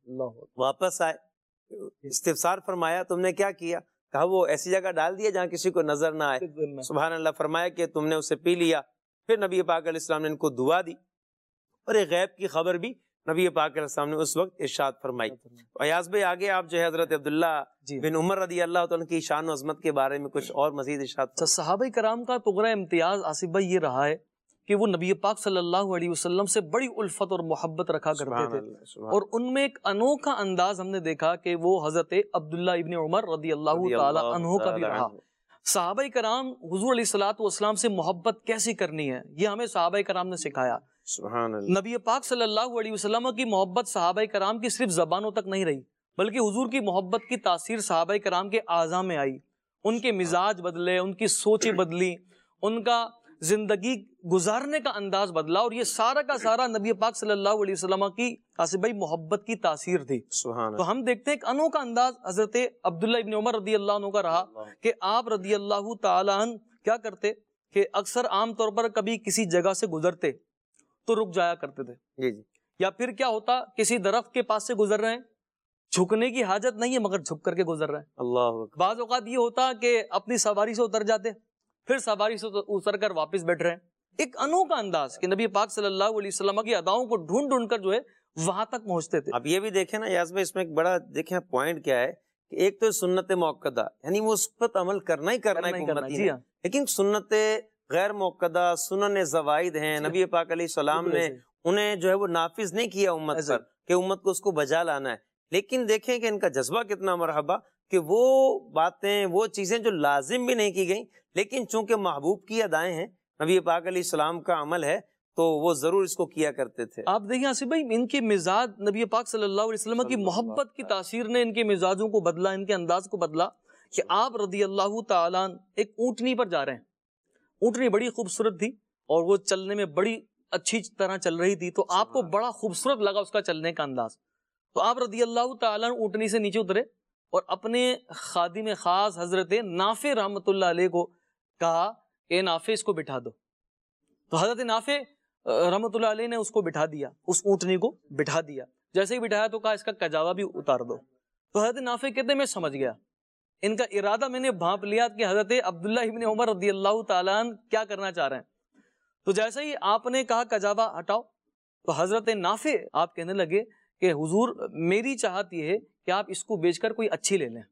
واپس آئے، استفسار فرمایا تم نے کیا کیا؟ کہا وہ ایسی جگہ ڈال دیا جہاں کسی کو نظر نہ آئے. سبحان اللہ. فرمایا کہ تم نے اسے پی لیا. پھر نبی پاک علیہ السلام نے ان کو دعا دی اور ایک غیب کی خبر بھی نبی پاک علیہ السلام نے اس وقت ارشاد فرمائی. ایاز بھائی آگے آپ جو ہے حضرت عبداللہ بن عمر رضی اللہ تعالیٰ کی شان و عظمت کے بارے میں کچھ اور مزید ارشاد. صحابہ کرام کا تغرہ امتیاز آصف بھائی یہ رہا ہے کہ وہ نبی پاک صلی اللہ علیہ وسلم سے بڑی الفت اور محبت رکھا کرتے تھے، اور ان میں ایک انوکھا انداز ہم نے دیکھا کہ وہ حضرت عبداللہ ابن عمر رضی اللہ تعالی عنہ کا بھی رہا. صحابہ کرام حضور علیہ الصلوۃ والسلام سے محبت کیسی کرنی ہے یہ ہمیں صحابہ کرام نے سکھایا. سبحان اللہ. نبی پاک صلی اللہ علیہ وسلم کی محبت صحابہ کرام کی صرف زبانوں تک نہیں رہی، بلکہ حضور کی محبت کی تاثیر صحابہ کرام کے اعضاء میں آئی. ان کے مزاج بدلے، ان کی سوچیں بدلی، ان کا زندگی گزارنے کا انداز بدلا، اور یہ سارا کا سارا نبی پاک صلی اللہ علیہ وسلم کی آصف بھائی محبت کی تاثیر تھی. تو ہم دیکھتے ہیں ایک انوکھا انداز حضرت عبداللہ ابن عمر رضی اللہ عنہ کا رہا کہ آپ رضی اللہ تعالیٰ عنہ کیا کرتے کہ اکثر عام طور پر کبھی کسی جگہ سے گزرتے تو رک جایا کرتے تھے، یا پھر کیا ہوتا کسی درخت کے پاس سے گزر رہے ہیں، جھکنے کی حاجت نہیں ہے مگر جھک کر کے گزر رہے ہیں. اللہ. بعض اوقات یہ ہوتا کہ اپنی سواری سے اتر جاتے، پھر سواری سے اتر کر واپس بیٹھ رہے ہیں. ایک انوکھا انداز کہ نبی پاک صلی اللہ علیہ وسلم کی اداؤں کو ڈھونڈ ڈھونڈ کر جو ہے وہاں تک پہنچتے تھے. اب یہ بھی دیکھیں نا یاز بھائی، اس میں ایک بڑا دیکھیں پوائنٹ کیا ہے کہ ایک تو سنت موقدہ، یعنی وہ اس پر عمل کرنا ہی کرنا ہے، لیکن سنت غیر موقدہ، سنن زوائد ہیں، نبی پاک علیہ السلام نے انہیں جو ہے وہ نافذ نہیں کیا امت پر کہ امت کو اس کو بجا لانا ہے. لیکن دیکھیں کہ ان کا جذبہ کتنا مرحبا کہ وہ باتیں، وہ چیزیں جو لازم بھی نہیں کی گئیں لیکن چونکہ محبوب کی ادائیں ہیں، نبی پاک علیہ السلام کا عمل ہے، تو وہ ضرور اس کو کیا کرتے تھے. آپ دیکھیں آصف بھائی، ان کے مزاج، نبی پاک صلی اللہ علیہ وسلم کی محبت کی تاثیر نے ان کے مزاجوں کو بدلا، ان کے انداز کو بدلا کہ آپ رضی اللہ تعالیٰ ایک اونٹنی پر جا رہے ہیں. اونٹنی بڑی خوبصورت تھی اور وہ چلنے میں بڑی اچھی طرح چل رہی تھی، تو آپ کو بڑا خوبصورت لگا اس کا چلنے کا انداز. تو آپ رضی اللہ تعالیٰ اونٹنی سے نیچے اترے اور اپنے خادم خاص حضرت نافع رحمۃ اللہ علیہ کو کہا کہ نافع اس کو بٹھا دو. تو حضرت نافع رحمۃ اللہ علیہ نے اس کو بٹھا دیا، اس اونٹنی کو بٹھا دیا. جیسے ہی بٹھایا تو کہا اس کا کجاوا بھی اتار دو. تو حضرت نافع کہتے میں سمجھ گیا، ان کا ارادہ میں نے بھانپ لیا کہ حضرت عبداللہ ابن عمر رضی اللہ تعالیٰ عنہ کیا کرنا چاہ رہے ہیں. تو جیسے ہی آپ نے کہا کجاوا ہٹاؤ، تو حضرت نافع آپ کہنے لگے کہ حضور میری چاہت یہ ہے کہ آپ اس کو بیچ کر کوئی اچھی لے لیں.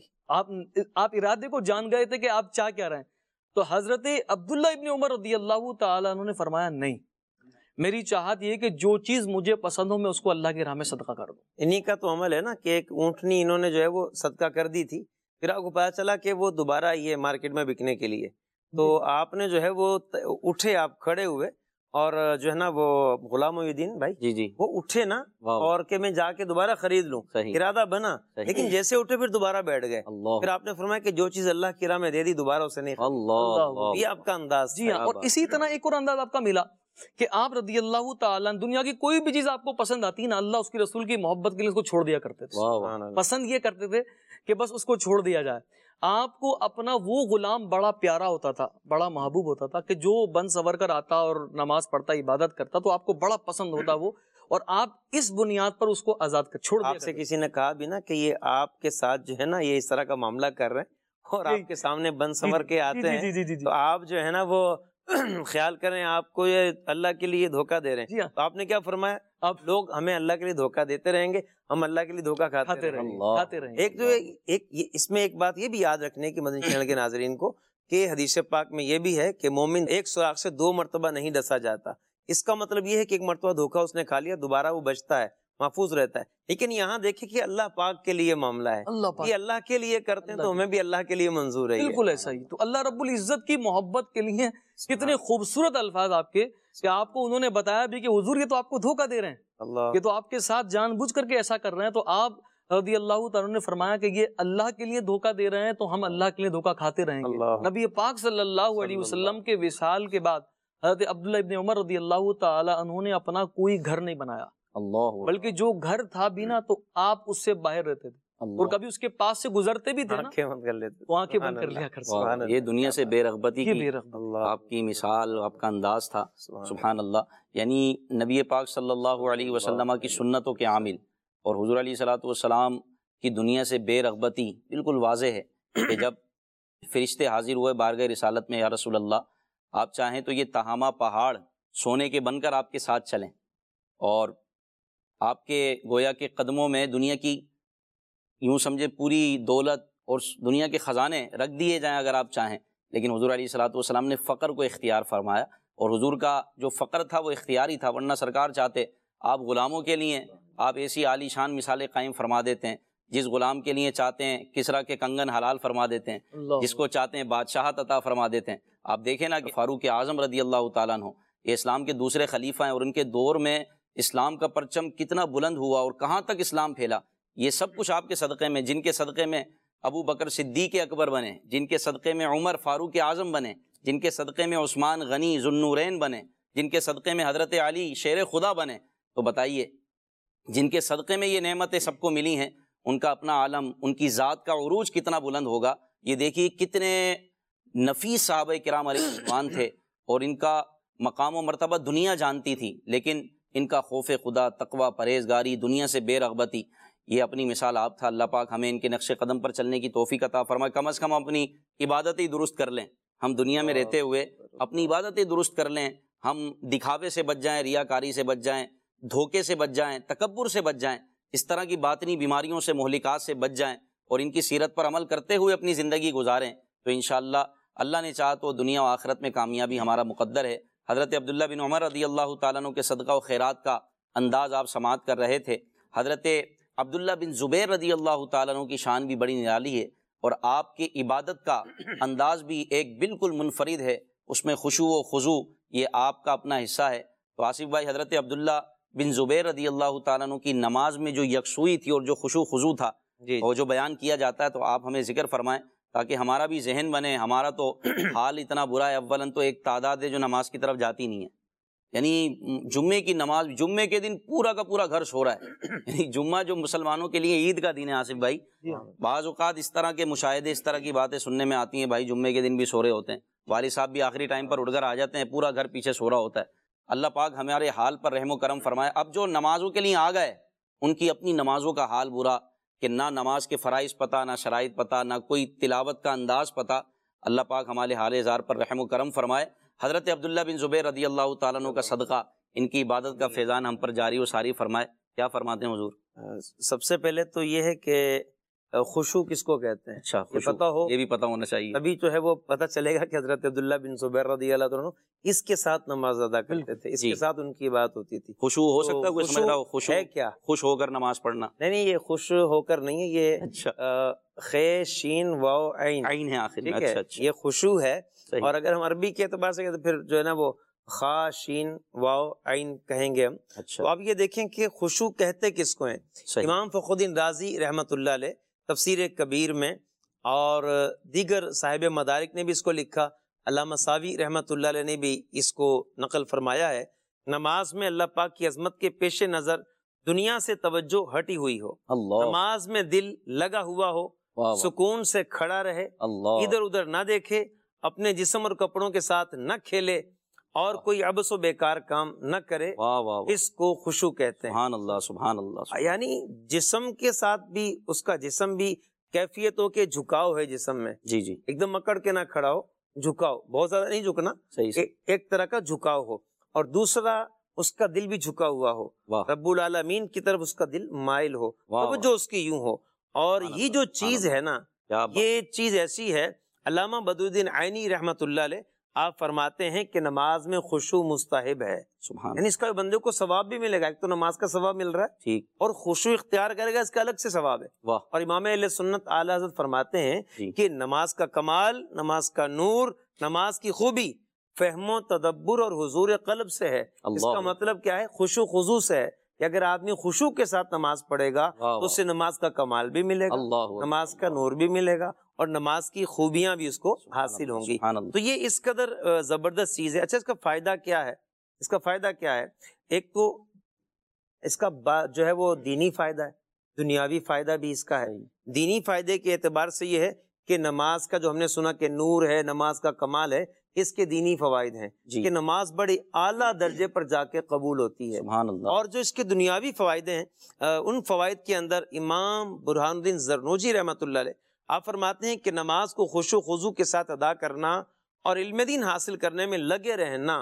صحیح. آپ ارادے کو جان گئے تھے کہ آپ چاہ کیا رہے ہیں. تو حضرت عبداللہ ابن عمر رضی اللہ تعالیٰ عنہ نے فرمایا نہیں، میری چاہت یہ ہے کہ جو چیز مجھے پسند ہو میں اس کو اللہ کی راہ میں صدقہ کر دوں. انہی کا تو عمل ہے نا کہ ایک اونٹنی انہوں نے جو ہے وہ صدقہ کر دی تھی، پھر آپ کو پتا چلا کہ وہ دوبارہ آئی ہے مارکیٹ میں بکنے کے لیے. تو آپ نے جو ہے وہ اٹھے، آپ کھڑے ہوئے اور جو ہے نا وہ غلام محی الدین بھائی جی وہ اٹھے نا اور کہ میں جا کے دوبارہ خرید لوں، ارادہ بنا، لیکن جیسے اٹھے پھر دوبارہ بیٹھ گئے. پھر آپ نے فرمایا کہ جو چیز اللہ کی راہ میں دے دی دوبارہ اسے نہیں. یہ آپ کا انداز. جی ہاں. اور اسی طرح ایک اور انداز آپ کا ملا کہ آپ رضی اللہ تعالیٰ دنیا کی کوئی بھی چیز آپ کو پسند آتی ہے نا، اللہ اس کی رسول کی محبت کے لیے اس کو چھوڑ دیا کرتے تھے. پسند یہ کرتے تھے کہ بس اس کو چھوڑ دیا جائے. آپ کو اپنا وہ غلام بڑا پیارا ہوتا تھا، بڑا محبوب ہوتا تھا کہ جو بن سور کر آتا اور نماز پڑھتا، عبادت کرتا، تو آپ کو بڑا پسند ہوتا وہ، اور آپ اس بنیاد پر اس کو آزاد کر چھوڑ دیا. آپ سے کسی نے کہا بھی نا کہ یہ آپ کے ساتھ جو ہے نا یہ اس طرح کا معاملہ کر رہے ہیں اور آپ کے سامنے بن سور کے آتے ہیں، تو آپ جو ہے نا وہ خیال کریں آپ کو یہ اللہ کے لیے دھوکہ دے رہے ہیں. تو آپ نے کیا فرمایا؟ اب لوگ ہمیں اللہ کے لیے دھوکہ دیتے رہیں گے، ہم اللہ کے لیے دھوکہ کھاتے رہیں گے. ایک جو اس میں ایک بات یہ بھی یاد رکھنے کی مدنی چینل کے ناظرین کو کہ حدیث پاک میں یہ بھی ہے کہ مومن ایک سوراخ سے 2 مرتبہ نہیں ڈسا جاتا. اس کا مطلب یہ ہے کہ ایک مرتبہ دھوکہ اس نے کھا لیا، دوبارہ وہ بچتا ہے، محفوظ رہتا ہے. لیکن یہاں دیکھیں کہ اللہ پاک کے لیے معاملہ ہے, یہ اللہ کے لیے کرتے ہیں تو ہمیں بھی اللہ کے لیے منظور ہے. بالکل ایسا ہی. تو اللہ رب العزت کی محبت کے لیے کتنے خوبصورت الفاظ آپ کے, کہ آپ کو انہوں نے بتایا بھی کہ حضور یہ تو آپ کو دھوکہ دے رہے ہیں, یہ تو آپ کے ساتھ جان بوجھ کر کے ایسا کر رہے ہیں. تو آپ رضی اللہ تعالیٰ نے فرمایا کہ یہ اللہ کے لیے دھوکہ دے رہے ہیں تو ہم اللہ کے لیے دھوکہ کھاتے رہیں گے. نبی پاک صلی اللہ علیہ وسلم کے وصال کے بعد حضرت عبداللہ ابن عمر رضی اللہ تعالیٰ عنہ نے اپنا کوئی گھر نہیں بنایا, بلکہ جو گھر تھا بھی نا تو آپ اس سے باہر رہتے تھے, اور کبھی اس کے پاس سے گزرتے بھی تھے نا تو آنکھیں بند کر لیا کرتے. یہ دنیا سے بے رغبتی کی آپ کی مثال, آپ کا انداز تھا. سبحان اللہ. یعنی نبی پاک صلی اللہ علیہ وسلم کی سنتوں کے عامل اور حضور علیہ الصلوۃ والسلام کی دنیا سے بے رغبتی بالکل واضح ہے کہ جب فرشتے حاضر ہوئے بارگاہ رسالت میں, یا رسول اللہ آپ چاہیں تو یہ تہامہ پہاڑ سونے کے بن کر آپ کے ساتھ چلیں اور آپ کے گویا کے قدموں میں دنیا کی یوں سمجھے پوری دولت اور دنیا کے خزانے رکھ دیے جائیں اگر آپ چاہیں. لیکن حضور علیہ الصلوۃ والسلام نے فقر کو اختیار فرمایا, اور حضور کا جو فقر تھا وہ اختیاری تھا, ورنہ سرکار چاہتے آپ غلاموں کے لیے آپ ایسی عالی شان مثالیں قائم فرما دیتے ہیں. جس غلام کے لیے چاہتے ہیں کسرا کے کنگن حلال فرما دیتے ہیں, جس کو چاہتے ہیں بادشاہت عطا فرما دیتے ہیں. آپ دیکھیں نا کہ فاروق اعظم رضی اللہ تعالیٰ عنہ یہ اسلام کے دوسرے خلیفہ ہیں, اور ان کے دور میں اسلام کا پرچم کتنا بلند ہوا اور کہاں تک اسلام پھیلا, یہ سب کچھ آپ کے صدقے میں. جن کے صدقے میں ابو بکر صدیق اکبر بنے, جن کے صدقے میں عمر فاروق اعظم بنے, جن کے صدقے میں عثمان غنی ذوالنورین بنے, جن کے صدقے میں حضرت علی شیر خدا بنے, تو بتائیے جن کے صدقے میں یہ نعمتیں سب کو ملی ہیں ان کا اپنا عالم, ان کی ذات کا عروج کتنا بلند ہوگا. یہ دیکھیے کتنے نفیس صحابہ کرام علیہ الرضوان تھے, اور ان کا مقام و مرتبہ دنیا جانتی تھی, لیکن ان کا خوف خدا, تقوی, پرہیزگاری, دنیا سے بے رغبتی, یہ اپنی مثال آپ تھا. اللہ پاک ہمیں ان کے نقش قدم پر چلنے کی توفیق عطا فرمائے. کم از کم اپنی عبادتیں درست کر لیں, ہم دنیا میں رہتے ہوئے اپنی عبادتیں درست کر لیں, ہم دکھاوے سے بچ جائیں, ریاکاری سے بچ جائیں, دھوکے سے بچ جائیں, تکبر سے بچ جائیں, اس طرح کی باطنی بیماریوں سے, مہلکات سے بچ جائیں, اور ان کی سیرت پر عمل کرتے ہوئے اپنی زندگی گزاریں, تو انشاءاللہ اللہ نے چاہا تو دنیا و آخرت میں کامیابی ہمارا مقدر ہے. حضرت عبداللہ بن عمر رضی اللہ تعالیٰ عنہ کے صدقہ و خیرات کا انداز آپ سماعت کر رہے تھے. حضرت عبداللہ بن زبیر رضی اللہ تعالیٰ عنہ کی شان بھی بڑی نرالی ہے, اور آپ کی عبادت کا انداز بھی ایک بالکل منفرد ہے, اس میں خشوع و خضوع یہ آپ کا اپنا حصہ ہے. تو آصف بھائی, حضرت عبداللہ بن زبیر رضی اللہ تعالیٰ عنہ کی نماز میں جو یکسوئی تھی اور جو خشوع خضوع تھا, اور جو بیان کیا جاتا ہے, تو آپ ہمیں ذکر فرمائیں تاکہ ہمارا بھی ذہن بنے. ہمارا تو حال اتنا برا ہے, اولاً تو ایک تعداد ہے جو نماز کی طرف جاتی نہیں ہے. یعنی جمعے کی نماز, جمعے کے دن پورا کا پورا گھر سو رہا ہے. یعنی جمعہ جو مسلمانوں کے لیے عید کا دن ہے آصف بھائی, بعض اوقات اس طرح کے مشاہدے, اس طرح کی باتیں سننے میں آتی ہیں, بھائی جمعے کے دن بھی سو رہے ہوتے ہیں, والد صاحب بھی آخری ٹائم پر اٹھ کر آ جاتے ہیں, پورا گھر پیچھے سو رہا ہوتا ہے. اللہ پاک ہمارے حال پر رحم و کرم فرمائے. اب جو نمازوں کے لیے آ گئے ان کی اپنی نمازوں کا حال برا, کہ نہ نماز کے فرائض پتہ, نہ شرائط پتہ, نہ کوئی تلاوت کا انداز پتہ. اللہ پاک ہمارے حال زار پر رحم و کرم فرمائے. حضرت عبداللہ بن زبیر رضی اللہ تعالیٰ عنہ کا صدقہ, ان کی عبادت کا فیضان ہم پر جاری و ساری فرمائے. کیا فرماتے ہیں حضور؟ سب سے پہلے تو یہ ہے کہ خشوع کس کو کہتے ہیں, اچھا یہ پتہ ہو, یہ بھی پتہ ہونا چاہیے. ابھی جو ہے وہ پتہ چلے گا کہ حضرت عبداللہ بن زبیر رضی اللہ عنہ اس کے ساتھ نماز ادا کرتے تھے, اس کے ساتھ ان کی بات ہوتی تھی. خشوع ہو سکتا ہے کوئی سمجھ رہا ہو, خشوع ہے کیا, خوش ہو کر نماز پڑھنا؟ نہیں, یہ خوش ہو کر نہیں ہے, یہ خے شین واو عین ہے آخر میں. اچھا, یہ خشوع ہے. اور اگر ہم عربی کے اعتبار سے تو پھر جو ہے نا وہ خا شین واو عین کہیں گے ہم. تو آپ یہ دیکھیں کہ خشوع کہتے کس کو ہیں. امام فخر الدین رازی رحمۃ اللہ علیہ تفسیر کبیر میں, اور دیگر صاحب مدارک نے بھی اس کو لکھا, علامہ ساوی رحمۃ اللہ علیہ نے بھی اس کو نقل فرمایا ہے. نماز میں اللہ پاک کی عظمت کے پیش نظر دنیا سے توجہ ہٹی ہوئی ہو, نماز میں دل لگا ہوا ہو, سکون سے کھڑا رہے, ادھر ادھر نہ دیکھے, اپنے جسم اور کپڑوں کے ساتھ نہ کھیلے, اور کوئی عبث و بیکار کام نہ کرے, اس کو خشوع کہتے ہیں. سبحان اللہ, سبحان اللہ. یعنی جسم کے ساتھ بھی اس کا جسم بھی کیفیت ہو کے جھکاؤ ہے جسم میں, جی جی, ایک دم مکڑ کے نہ کھڑا ہو, جھکاؤ, بہت زیادہ نہیں جھکنا, ایک طرح کا جھکاؤ ہو, اور دوسرا اس کا دل بھی جھکا ہوا ہو, رب العالمین کی طرف اس کا دل مائل ہو, توجہ اس کی یوں ہو. اور یہ جو چیز ہے نا, یہ چیز ایسی ہے, علامہ بدر الدین عینی رحمۃ اللہ علیہ آپ فرماتے ہیں کہ نماز میں خشوع مستحب ہے، یعنی اس کا بندے کو ثواب بھی ملے گا، ایک تو نماز کا ثواب مل رہا ہے ٹھیک، اور خشوع اختیار کرے گا اس کا الگ سے ثواب ہے۔ واہ، اور امام اہل سنت اعلی حضرت فرماتے ہیں جی، کہ نماز کا کمال، نماز کا نور، نماز کی خوبی فہم و تدبر اور حضور قلب سے ہے۔ اس کا مطلب کیا ہے؟ خشوع خضوع سے ہے کہ اگر آدمی خشوع کے ساتھ نماز پڑھے گا تو اس سے نماز کا کمال بھی ملے گا، نماز کا نور بھی ملے گا اور نماز کی خوبیاں بھی اس کو حاصل ہوں گی۔ تو یہ اس قدر زبردست چیز ہے۔ اچھا، اس کا فائدہ کیا ہے؟ اس کا فائدہ کیا ہے؟ ایک تو اس کا جو ہے وہ دینی فائدہ ہے، دنیاوی فائدہ بھی اس کا ہے۔ دینی فائدے کے اعتبار سے یہ ہے کہ نماز کا جو ہم نے سنا کہ نور ہے، نماز کا کمال ہے، اس کے دینی فوائد ہیں کہ نماز بڑے اعلیٰ درجے پر جا کے قبول ہوتی ہے۔ اور جو اس کے دنیاوی فوائد ہیں، ان فوائد کے اندر امام برہان الدین زرنوجی رحمۃ اللہ علیہ آپ فرماتے ہیں کہ نماز کو خشوع خضوع کے ساتھ ادا کرنا اور علم دین حاصل کرنے میں لگے رہنا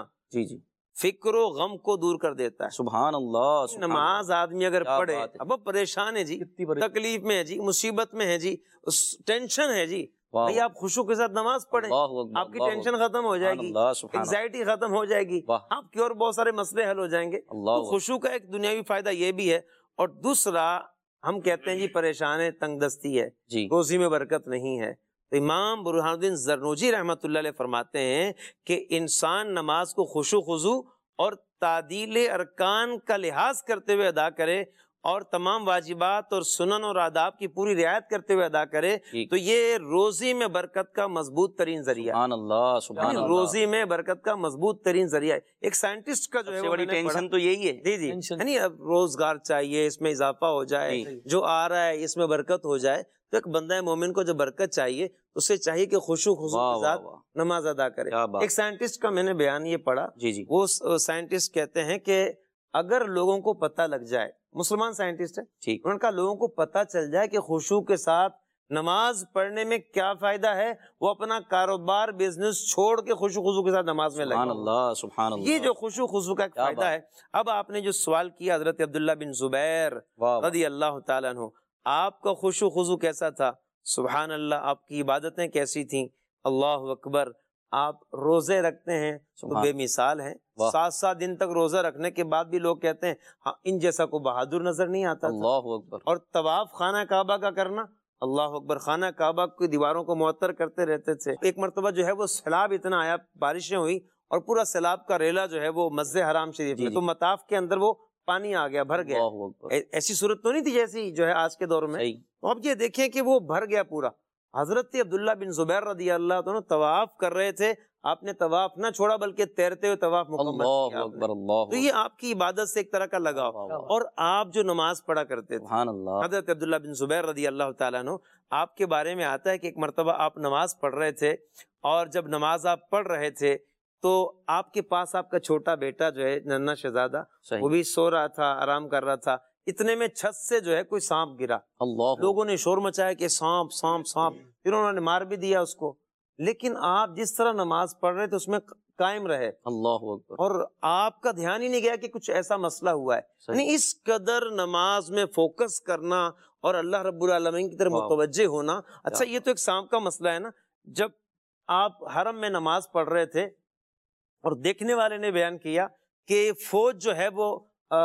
فکر و غم کو دور کر دیتا ہے۔ سبحان اللہ۔ نماز آدمی اگر پڑھے، اب پریشان ہے جی، تکلیف میں ہے جی، مصیبت میں ہے جی، ٹینشن ہے جی، بھائی آپ خشوع کے ساتھ نماز پڑھیں، آپ کی ٹینشن ختم ہو جائے گی، انگزائٹی ختم ہو جائے گی، آپ کے اور بہت سارے مسئلے حل ہو جائیں گے۔ تو خشوع کا ایک دنیاوی فائدہ یہ بھی ہے، اور دوسرا ہم کہتے ہیں جی پریشان ہے، تنگ دستی ہے، روزی میں برکت نہیں ہے، تو امام برہان الدین زرنوجی رحمۃ اللہ علیہ فرماتے ہیں کہ انسان نماز کو خشوع خضوع اور تعدیل ارکان کا لحاظ کرتے ہوئے ادا کرے اور تمام واجبات اور سنن اور آداب کی پوری رعایت کرتے ہوئے ادا کرے تو یہ روزی میں برکت کا مضبوط ترین ذریعہ ہے۔ سبحان اللہ، سبحان اللہ۔ روزی میں برکت کا مضبوط ترین ذریعہ ہے۔ ایک سائنٹسٹ کا جو ہے بڑی ٹینشن تو یہی ہے، جی یعنی اب روزگار چاہیے، اس میں اضافہ ہو جائے، جو آ رہا ہے اس میں برکت ہو جائے، تو ایک بندہ مومن کو جب برکت چاہیے اسے چاہیے کہ خشوع خضوع کے ساتھ نماز ادا کرے۔ ایک سائنٹسٹ کا میں نے بیان یہ پڑھا، وہ سائنٹسٹ کہتے ہیں کہ اگر لوگوں کو پتہ لگ جائے، مسلمان سائنٹسٹ ہے، ان کا لوگوں کو پتہ چل جائے کہ خشوع کے ساتھ نماز پڑھنے میں کیا فائدہ ہے، وہ اپنا کاروبار بزنس چھوڑ کے خشوع خضوع کے ساتھ نماز میں لگے۔ سبحان اللہ، سبحان اللہ۔ یہ جو خشوع خضوع کا ایک فائدہ ہے۔ اب آپ نے جو سوال کیا حضرت عبداللہ بن زبیر رضی اللہ تعالیٰ عنہ، آپ کا خشوع خضوع کیسا تھا؟ سبحان اللہ، آپ کی عبادتیں کیسی تھیں؟ اللہ اکبر، آپ روزے رکھتے ہیں تو بے مثال ہیں، 7 دن تک روزہ رکھنے کے بعد بھی لوگ کہتے ہیں ہاں ان جیسا کو بہادر نظر نہیں آتا تھا۔ اللہ اکبر۔ اور طواف خانہ کعبہ کا کرنا، اللہ اکبر، خانہ کعبہ کی دیواروں کو معطر کرتے رہتے تھے۔ ایک مرتبہ جو ہے وہ سیلاب اتنا آیا، بارشیں ہوئی اور پورا سیلاب کا ریلا جو ہے وہ مسجد حرام شریف میں، تو مطاف کے اندر وہ پانی آ گیا، بھر گیا۔ ایسی صورت تو نہیں تھی جیسی جو ہے آج کے دور میں۔ اب یہ دیکھیں کہ وہ بھر گیا پورا۔ حضرت عبداللہ بن زبیر رضی اللہ عنہ طواف کر رہے تھے، آپ نے طواف نہ چھوڑا بلکہ تیرتے ہوئے طواف مکمل کیا۔ تو یہ آپ کی عبادت سے ایک طرح کا لگاؤ، اور آپ جو نماز پڑھا کرتے تھے، حضرت عبداللہ بن زبیر رضی اللہ تعالیٰ عنہ، آپ کے بارے میں آتا ہے کہ ایک مرتبہ آپ نماز پڑھ رہے تھے، اور جب نماز آپ پڑھ رہے تھے تو آپ کے پاس آپ کا چھوٹا بیٹا جو ہے ننھا شہزادہ، وہ بھی سو رہا تھا، آرام کر رہا تھا۔ اتنے میں چھت سے جو ہے کوئی سانپ گرا، لوگوں نے شور مچایا کہ سانپ سانپ سانپ، پھر انہوں نے مار بھی دیا اس کو، لیکن آپ جس طرح نماز پڑھ رہے تھے اس میں قائم رہے، اللہ اکبر، اور آپ کا دھیان ہی نہیں گیا کہ کچھ ایسا مسئلہ ہوا ہے۔ یعنی اس قدر نماز میں فوکس کرنا اور اللہ رب العالمین کی طرف متوجہ ہونا۔ اچھا، یہ تو ایک سانپ کا مسئلہ ہے نا۔ جب آپ حرم میں نماز پڑھ رہے تھے اور دیکھنے والے نے بیان کیا کہ فوج جو ہے وہ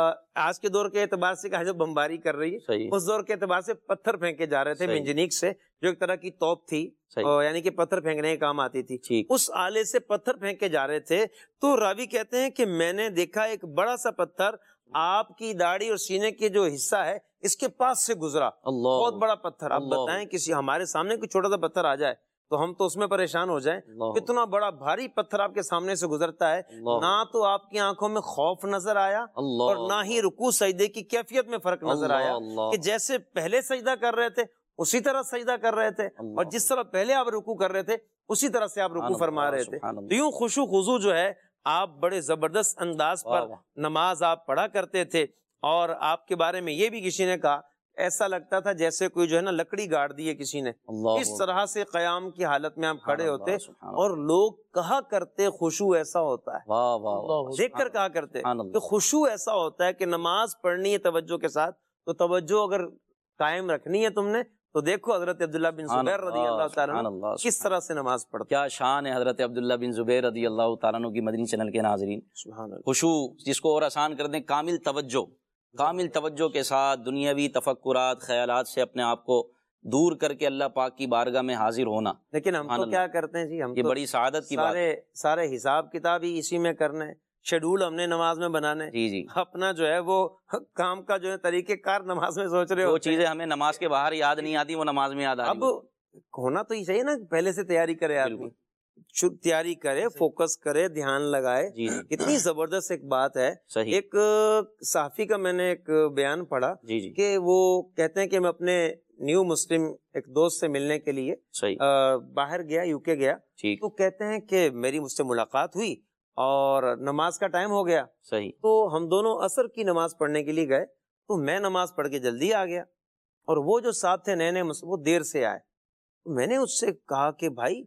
آج کے دور کے اعتبار سے کہا جب بمباری کر رہی ہے، اس دور کے اعتبار سے پتھر پھینکے جا رہے تھے منجنیق سے، جو ایک طرح کی توپ تھی، یعنی کہ پتھر پھینکنے کے کام آتی تھی، اس آلے سے پتھر پھینکے جا رہے تھے۔ تو راوی کہتے ہیں کہ میں نے دیکھا ایک بڑا سا پتھر آپ کی داڑھی اور سینے کے جو حصہ ہے اس کے پاس سے گزرا، بہت بڑا پتھر۔ آپ بتائیں کسی ہمارے سامنے کوئی چھوٹا سا پتھر آ جائے تو ہم تو اس میں پریشان ہو جائیں، اتنا بڑا بھاری پتھر آپ کے سامنے سے گزرتا ہے، نہ تو آپ کی آنکھوں میں خوف نظر آیا اور نہ ہی رکوع سجدے کی کیفیت میں فرق نظر آیا، کہ جیسے پہلے سجدہ کر رہے تھے اسی طرح سجدہ کر رہے تھے، اور جس طرح پہلے آپ رکوع کر رہے تھے اسی طرح سے آپ رکوع فرما رہے تھے۔ تو یوں خشوع خضوع جو ہے آپ بڑے زبردست انداز پر نماز آپ پڑھا کرتے تھے، اور آپ کے بارے میں یہ بھی کسی نے کہا ایسا لگتا تھا جیسے کوئی جو ہے نا لکڑی گاڑ دی ہے کسی نے، اس طرح سے قیام کی حالت میں آپ کھڑے ہوتے، اور لوگ کہا کرتے خشوع ایسا ہوتا ہے، دیکھ کر کہا کرتے کہ خشوع ایسا ہوتا ہے کہ نماز پڑھنی ہے توجہ کے ساتھ، تو توجہ اگر قائم رکھنی ہے تم نے تو دیکھو حضرت عبداللہ بن زبیر رضی اللہ تعالیٰ عنہ کس طرح سے نماز پڑھتے. کیا شان ہے حضرت عبداللہ بن زبیر رضی اللہ تعالیٰ عنہ کی. مدنی چینل کے ناظرین، خشوع جس کو اور آسان کر دیں، کامل توجہ کے ساتھ دنیاوی تفکرات خیالات سے اپنے آپ کو دور کر کے اللہ پاک کی بارگاہ میں حاضر ہونا. لیکن ہم تو کیا کرتے ہیں جی، ہم یہ بڑی سعادت کی بات ہے. سارے حساب کتاب ہی اسی میں کرنا ہے، شیڈول ہم نے نماز میں بنانے. جی اپنا جو ہے وہ کام کا جو ہے طریقہ کار نماز میں سوچ رہے ہو. وہ چیزیں ہمیں نماز کے باہر یاد نہیں آتی، وہ نماز میں یاد آتی. اب ہونا تو یہ چاہیے نا، پہلے سے تیاری کرے آدمی، تیاری کرے، فوکس کرے، دھیان لگائے. اتنی زبردست ایک بات ہے. ایک صحافی کا میں نے ایک بیان پڑھا کہ وہ کہتے ہیں کہ میں اپنے نیو مسلم ایک دوست سے ملنے کے لیے باہر گیا، یو کے گیا. تو کہتے ہیں کہ میری مجھ سے ملاقات ہوئی اور نماز کا ٹائم ہو گیا. تو ہم دونوں عصر کی نماز پڑھنے کے لیے گئے. تو میں نماز پڑھ کے جلدی آ گیا اور وہ جو ساتھ تھے نئے مسلم وہ دیر سے آئے. میں نے اس سے کہا کہ بھائی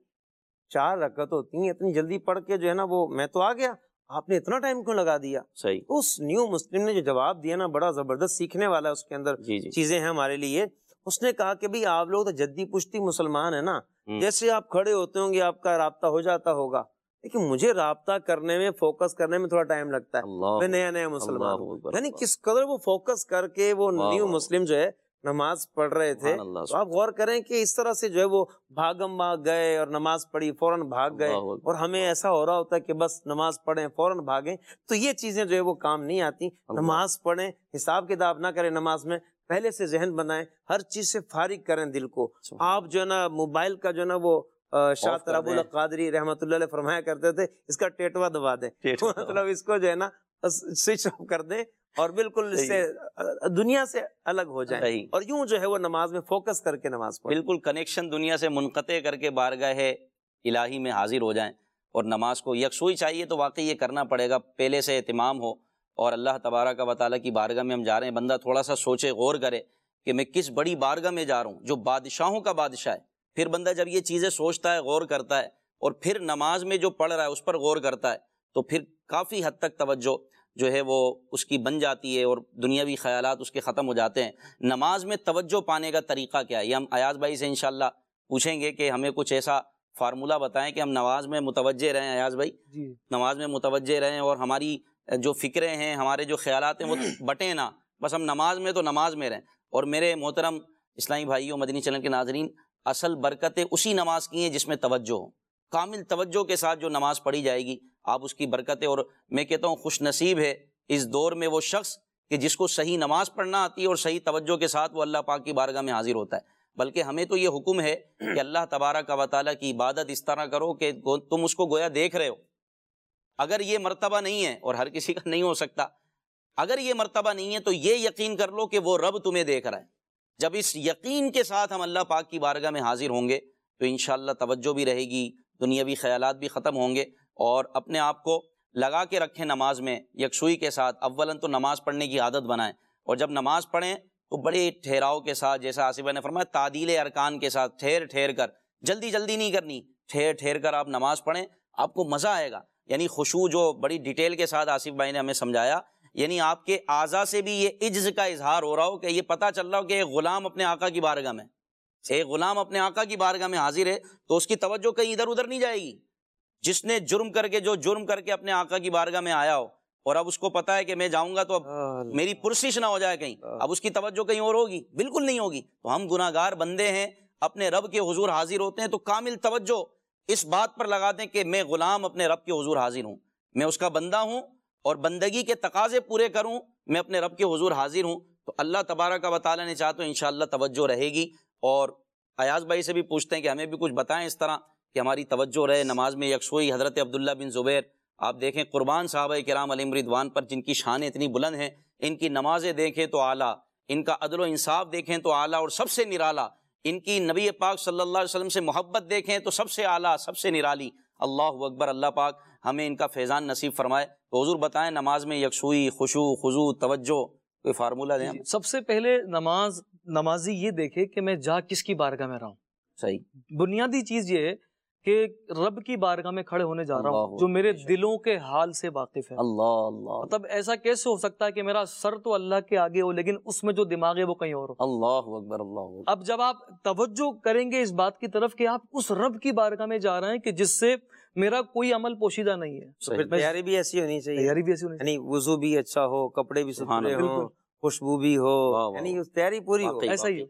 4 رکعت ہوتی ہیں، اتنی جلدی پڑھ کے جو ہے نا وہ میں تو آ گیا، آپ نے اتنا ٹائم کیوں لگا دیا؟ تو اس نیو مسلم نے جو جواب دیا نا، بڑا زبردست، سیکھنے والا اس کے اندر چیزیں ہیں ہمارے لیے. اس نے کہا کہ بھئی آپ لوگ تو جدی پشتی مسلمان ہیں نا، جیسے آپ کھڑے ہوتے ہوں گے آپ کا رابطہ ہو جاتا ہوگا، لیکن مجھے رابطہ کرنے میں، فوکس کرنے میں تھوڑا ٹائم لگتا ہے. میں نیا مسلمان ہوں. یعنی کس قدر وہ فوکس کر کے وہ نیو مسلم جو ہے نماز پڑھ رہے تھے. تو آپ غور کریں کہ اس طرح سے جو ہے وہ بھاگم بھاگ گئے اور نماز پڑھی، فوراً بھاگ گئے. اور ہمیں ایسا ہو رہا ہوتا ہے کہ بس نماز پڑھیں فوراً بھاگیں. تو یہ چیزیں جو ہے وہ کام نہیں آتی. نماز پڑھیں، حساب کتاب نہ کریں نماز میں، پہلے سے ذہن بنائیں، ہر چیز سے فارغ کریں دل کو. آپ جو ہے نا موبائل کا جو ہے نا وہ شاہ تراب القادری رحمۃ اللہ علیہ فرمایا کرتے تھے، اس کا ٹیٹوا دبا دیں. مطلب اس کو جو ہے نا سوئچ آف کر دیں اور بالکل اس سے دنیا سے الگ ہو جائیں، اور یوں جو ہے وہ نماز میں فوکس کر کے نماز پڑھیں. بالکل کنیکشن دنیا سے منقطع کر کے بارگاہ الہی میں حاضر ہو جائیں. اور نماز کو یکسوئی چاہیے تو واقعی یہ کرنا پڑے گا، پہلے سے اہتمام ہو. اور اللہ تبارک و تعالیٰ کی بارگاہ میں ہم جا رہے ہیں، بندہ تھوڑا سا سوچے، غور کرے کہ میں کس بڑی بارگاہ میں جا رہا ہوں جو بادشاہوں کا بادشاہ ہے. پھر بندہ جب یہ چیزیں سوچتا ہے، غور کرتا ہے، اور پھر نماز میں جو پڑھ رہا ہے اس پر غور کرتا ہے، تو پھر کافی حد تک توجہ جو ہے وہ اس کی بن جاتی ہے اور دنیاوی خیالات اس کے ختم ہو جاتے ہیں. نماز میں توجہ پانے کا طریقہ کیا ہے، یہ ہم ایاز بھائی سے انشاءاللہ پوچھیں گے کہ ہمیں کچھ ایسا فارمولہ بتائیں کہ ہم نماز میں متوجہ رہیں. ایاز بھائی نماز میں متوجہ رہیں اور ہماری جو فکریں ہیں، ہمارے جو خیالات ہیں وہ بٹیں نہ، بس ہم نماز میں تو نماز میں رہیں. اور میرے محترم اسلامی بھائیوں، مدنی چینل کے ناظرین، اصل برکتیں اسی نماز کی ہیں جس میں توجہ ہو. کامل توجہ کے ساتھ جو نماز پڑھی جائے گی، آپ اس کی برکتیں، اور میں کہتا ہوں خوش نصیب ہے اس دور میں وہ شخص کہ جس کو صحیح نماز پڑھنا آتی ہے اور صحیح توجہ کے ساتھ وہ اللہ پاک کی بارگاہ میں حاضر ہوتا ہے. بلکہ ہمیں تو یہ حکم ہے کہ اللہ تبارک و تعالیٰ کی عبادت اس طرح کرو کہ تم اس کو گویا دیکھ رہے ہو. اگر یہ مرتبہ نہیں ہے، اور ہر کسی کا نہیں ہو سکتا، اگر یہ مرتبہ نہیں ہے تو یہ یقین کر لو کہ وہ رب تمہیں دیکھ رہا ہے. جب اس یقین کے ساتھ ہم اللہ پاک کی بارگاہ میں حاضر ہوں گے تو انشاءاللہ توجہ بھی رہے گی، دنیاوی خیالات بھی ختم ہوں گے. اور اپنے آپ کو لگا کے رکھیں نماز میں یکسوئی کے ساتھ. اولاً تو نماز پڑھنے کی عادت بنائیں، اور جب نماز پڑھیں تو بڑے ٹھہراؤ کے ساتھ، جیسا آصف بھائی نے فرمایا تعدیل ارکان کے ساتھ، ٹھہر ٹھہر کر، جلدی جلدی نہیں کرنی، ٹھہر ٹھہر کر آپ نماز پڑھیں، آپ کو مزہ آئے گا. یعنی خشوع جو بڑی ڈیٹیل کے ساتھ آصف بھائی نے ہمیں سمجھایا، یعنی آپ کے اعضاء سے بھی یہ عجز کا اظہار ہو رہا ہو کہ یہ پتہ چل رہا ہو کہ ایک غلام اپنے آقا کی بارگاہ میں، ایک غلام اپنے آقا کی بارگاہ میں حاضر ہے، تو اس کی توجہ کہیں ادھر ادھر نہیں جائے گی. جس نے جرم کر کے اپنے آقا کی بارگاہ میں آیا ہو اور اب اس کو پتا ہے کہ میں جاؤں گا تو اب میری پرسش نہ ہو جائے کہیں، اب اس کی توجہ کہیں اور ہوگی، بالکل نہیں ہوگی. تو ہم گناہگار بندے ہیں، اپنے رب کے حضور حاضر ہوتے ہیں تو کامل توجہ اس بات پر لگاتے ہیں کہ میں غلام اپنے رب کے حضور حاضر ہوں، میں اس کا بندہ ہوں اور بندگی کے تقاضے پورے کروں، میں اپنے رب کے حضور حاضر ہوں. تو اللہ تبارک و تعالیٰ نے چاہا تو انشاءاللہ توجہ رہے گی. اور ایاز بھائی سے بھی پوچھتے ہیں کہ ہمیں بھی کچھ بتائیں اس طرح کہ ہماری توجہ رہے نماز میں یکسوئی. حضرت عبداللہ بن زبیر آپ دیکھیں، قربان صحابہ کرام علیہم رضوان پر جن کی شانیں اتنی بلند ہیں، ان کی نمازیں دیکھیں تو اعلیٰ، ان کا عدل و انصاف دیکھیں تو اعلیٰ اور سب سے نرالا، ان کی نبی پاک صلی اللہ علیہ وسلم سے محبت دیکھیں تو سب سے اعلیٰ، سب سے نرالی. اللہ اکبر. اللہ پاک ہمیں ان کا فیضان نصیب فرمائے. تو حضور بتائیں نماز میں یکسوئی، خشوع، خضوع، توجہ، کوئی فارمولہ دیں. سب سے پہلے نمازی یہ دیکھے کہ میں جا کس کی بارگاہ میں رہا ہوں. صحیح. بنیادی چیز یہ ہے کہ رب کی بارگاہ میں کھڑے ہونے جا رہا ہوں جو میرے دلوں کے حال سے واقف ہے. مطلب ایسا کیسے ہو سکتا ہے کہ میرا سر تو اللہ کے آگے ہو لیکن اس میں جو دماغ ہے وہ کہیں اور ہو. اللہ اکبر اللہ اکبر. اب جب آپ توجہ کریں گے اس بات کی طرف کہ آپ اس رب کی بارگاہ میں جا رہے ہیں کہ جس سے میرا کوئی عمل پوشیدہ نہیں ہے. تیاری بھی ایسی ہونی چاہیے، تیاری بھی ایسی ہونی یعنی وضو بھی اچھا ہو، کپڑے بھی ستھرے ہوں، خوشبو بھی ہو، یعنی تیاری پوری ہو. ایسا ہی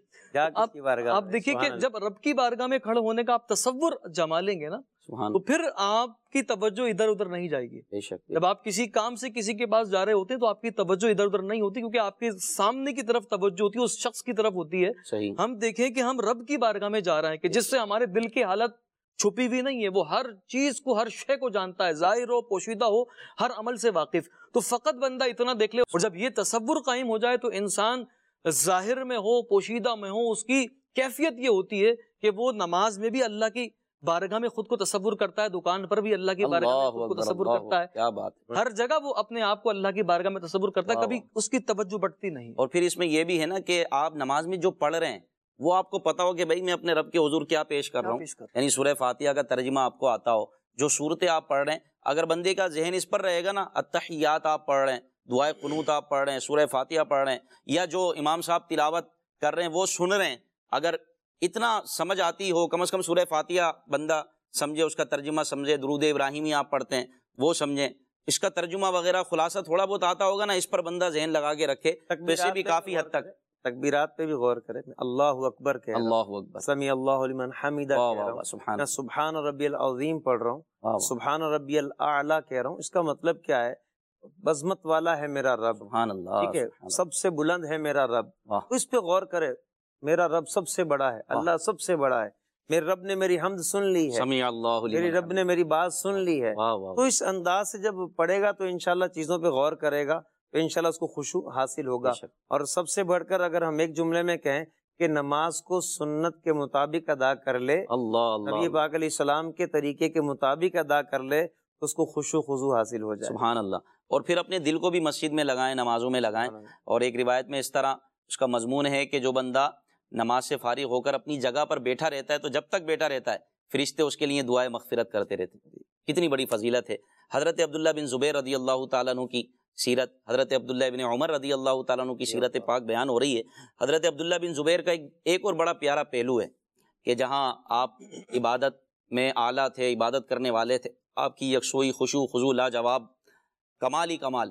آپ دیکھیے کہ جب رب کی بارگاہ میں کھڑے ہونے کا آپ تصور جما لیں گے نا تو پھر آپ کی توجہ ادھر ادھر نہیں جائے گی. جب آپ کسی کام سے کسی کے پاس جا رہے ہوتے ہیں تو آپ کی توجہ ادھر ادھر نہیں ہوتی کیونکہ آپ کے سامنے کی طرف توجہ ہوتی ہے، اس شخص کی طرف ہوتی ہے. ہم دیکھیں کہ ہم رب کی بارگاہ میں جا رہے ہیں کہ جس سے ہمارے دل کی حالت چھپی ہوئی نہیں ہے، وہ ہر چیز کو ہر شے کو جانتا ہے، ظاہر ہو پوشیدہ ہو ہر عمل سے واقف. تو فقط بندہ اتنا دیکھ لے اور جب یہ تصور قائم ہو جائے تو انسان ظاہر میں ہو پوشیدہ میں ہو، اس کی کیفیت یہ ہوتی ہے کہ وہ نماز میں بھی اللہ کی بارگاہ میں خود کو تصور کرتا ہے، دکان پر بھی اللہ کی بارگاہ میں خود کو تصور کرتا ہے. کیا بات ہے. ہر جگہ وہ اپنے آپ کو اللہ کی بارگاہ میں تصور کرتا ہے، کبھی اس کی توجہ بٹتی نہیں. اور پھر اس میں یہ بھی ہے نا کہ آپ نماز میں جو پڑھ رہے ہیں وہ آپ کو پتا ہو کہ بھائی میں اپنے رب کے حضور کیا پیش کر رہا ہوں، یعنی سورہ فاتحہ کا ترجمہ آپ کو آتا ہو، جو صورتیں آپ پڑھ رہے ہیں اگر بندے کا ذہن اس پر رہے گا نا، التحیات آپ پڑھ رہے ہیں، دعائے قنوت آپ پڑھ رہے ہیں، سورہ فاتحہ پڑھ رہے ہیں، یا جو امام صاحب تلاوت کر رہے ہیں وہ سن رہے ہیں، اگر اتنا سمجھ آتی ہو، کم از کم سورہ فاتحہ بندہ سمجھے، اس کا ترجمہ سمجھے، درود ابراہیمی آپ پڑھتے ہیں وہ سمجھیں، اس کا ترجمہ وغیرہ خلاصہ تھوڑا بہت آتا ہوگا نا، اس پر بندہ ذہن لگا کے رکھے تو اسے بھی کافی حد تک تکبیرات پہ بھی غور کرے. اللہ اکبر کہہ رہا ہوں، اللہ اکبر، سمیع اللہ لمن حمیدہ کہہ رہا ہوں، میں سبحان ربی العظیم پڑھ رہا ہوں، سبحان ربی الاعلیٰ کہہ رہا ہوں. اس کا مطلب کیا ہے؟ عظمت والا ہے میرا رب، سبحان اللہ، ٹھیک ہے، سب سے بلند ہے میرا رب. اس پہ غور کرے، میرا رب سب سے بڑا ہے، اللہ سب سے بڑا ہے، میرے رب نے میری حمد سن لی ہے، سمیع اللہ میرے رب نے میری بات سن لی ہے. تو اس انداز سے جب پڑھے گا تو انشاءاللہ چیزوں پہ غور کرے گا تو انشاءاللہ اس کو خشوع حاصل ہوگا. اور سب سے بڑھ کر اگر ہم ایک جملے میں کہیں کہ نماز کو سنت کے مطابق ادا کر لے، نبی پاک علیہ السلام کے طریقے کے مطابق ادا کر لے تو اس کو خشوع خضوع حاصل ہو جائے. سبحان اللہ. اور پھر اپنے دل کو بھی مسجد میں لگائیں، نمازوں میں لگائیں. اور ایک روایت میں اس طرح اس کا مضمون ہے کہ جو بندہ نماز سے فارغ ہو کر اپنی جگہ پر بیٹھا رہتا ہے تو جب تک بیٹھا رہتا ہے فرشتے اس کے لیے دعائے مغفرت کرتے رہتے ہیں. کتنی بڑی فضیلت ہے. حضرت عبداللہ بن زبیر رضی اللہ تعالیٰ عنہ کی سیرت، حضرت عبداللہ بن عمر رضی اللہ تعالیٰ عنہ کی سیرت پاک بیان ہو رہی ہے. حضرت عبداللہ بن زبیر کا ایک اور بڑا پیارا پہلو ہے کہ جہاں آپ عبادت میں اعلیٰ تھے، عبادت کرنے والے تھے، آپ کی یکسوئی، خشوع خضوع لاجواب، کمال ہی کمال.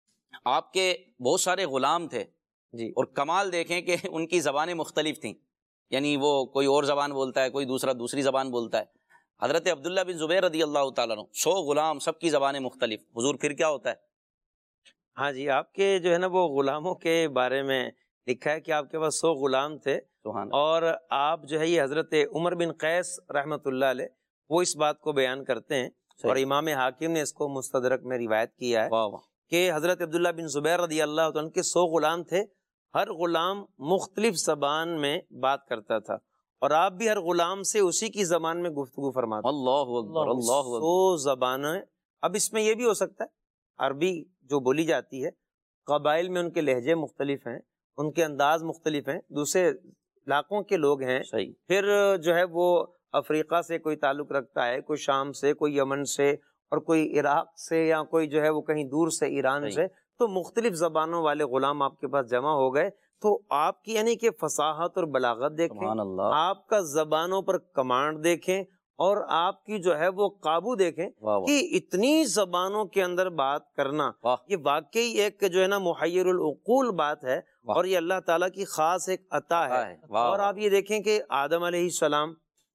آپ کے بہت سارے غلام تھے جی، اور کمال دیکھیں کہ ان کی زبانیں مختلف تھیں، یعنی وہ کوئی اور زبان بولتا ہے، کوئی دوسری زبان بولتا ہے. حضرت عبداللہ بن زبیر رضی اللہ تعالیٰ عنہ 100 غلام، سب کی زبانیں مختلف. حضور پھر کیا ہوتا ہے؟ ہاں جی، آپ کے جو ہے نا وہ غلاموں کے بارے میں لکھا ہے کہ آپ کے پاس 100 غلام تھے، اور آپ جو ہے یہ حضرت عمر بن قیس رحمۃ اللہ علیہ وہ اس بات کو بیان کرتے ہیں، اور امام حاکم نے اس کو مستدرک میں روایت کیا ہے کہ حضرت عبداللہ بن زبیر رضی اللہ عنہ کے 100 غلام تھے، ہر غلام مختلف زبان میں بات کرتا تھا، اور آپ بھی ہر غلام سے اسی کی زبان میں گفتگو فرماتے. اللہ اکبر، اللہ اکبر. 100 زبانیں. اب اس میں یہ بھی ہو سکتا ہے عربی جو بولی جاتی ہے، قبائل میں ان کے لہجے مختلف ہیں، ان کے انداز مختلف ہیں، دوسرے علاقوں کے لوگ ہیں، پھر جو ہے وہ افریقہ سے کوئی تعلق رکھتا ہے، کوئی شام سے، کوئی یمن سے، اور کوئی عراق سے، یا کوئی جو ہے وہ کہیں دور سے ایران سے. تو مختلف زبانوں والے غلام آپ کے پاس جمع ہو گئے. تو آپ کی یعنی کہ فصاحت اور بلاغت دیکھیں، آپ کا زبانوں پر کمانڈ دیکھیں، اور آپ کی جو ہے وہ قابو دیکھیں کہ اتنی زبانوں کے اندر بات کرنا یہ واقعی ایک جو ہے نا محیر العقول بات ہے، اور یہ اللہ تعالیٰ کی خاص ایک عطا ہے. اور آپ یہ دیکھیں کہ آدم علیہ السلام،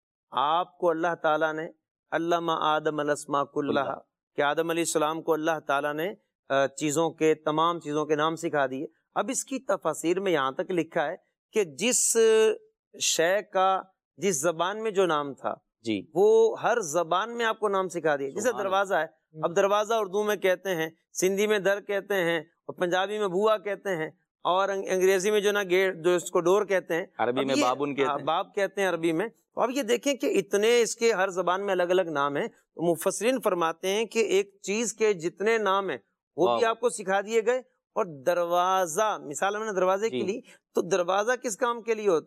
آپ کو اللہ تعالیٰ نے علم آدم الاسماء کلھا، کہ آدم علیہ السلام کو اللہ تعالیٰ نے تمام چیزوں کے نام سکھا دیے. اب اس کی تفاسیر میں یہاں تک لکھا ہے کہ جس شے کا جس زبان میں جو نام تھا جی، وہ ہر زبان میں آپ کو نام سکھا دیا. جیسے دروازہ ہے، اب دروازہ اردو میں کہتے ہیں، سندھی میں در کہتے ہیں، اور پنجابی میں بوا کہتے ہیں، اور انگریزی میں جو نا گیٹ جو اس کو ڈور کہتے ہیں، عربی میں بابن کہتے ہیں، باب کہتے ہیں عربی میں. اب یہ دیکھیں کہ اتنے اس کے ہر زبان میں الگ الگ نام ہیں. مفسرین فرماتے ہیں کہ ایک چیز کے جتنے نام ہیں وہ بھی آپ کو سکھا دیے گئے. اور دروازہ، مثال میں نے دروازے کے لیے، تو دروازہ کس کام کے لیے ہوتا ہے؟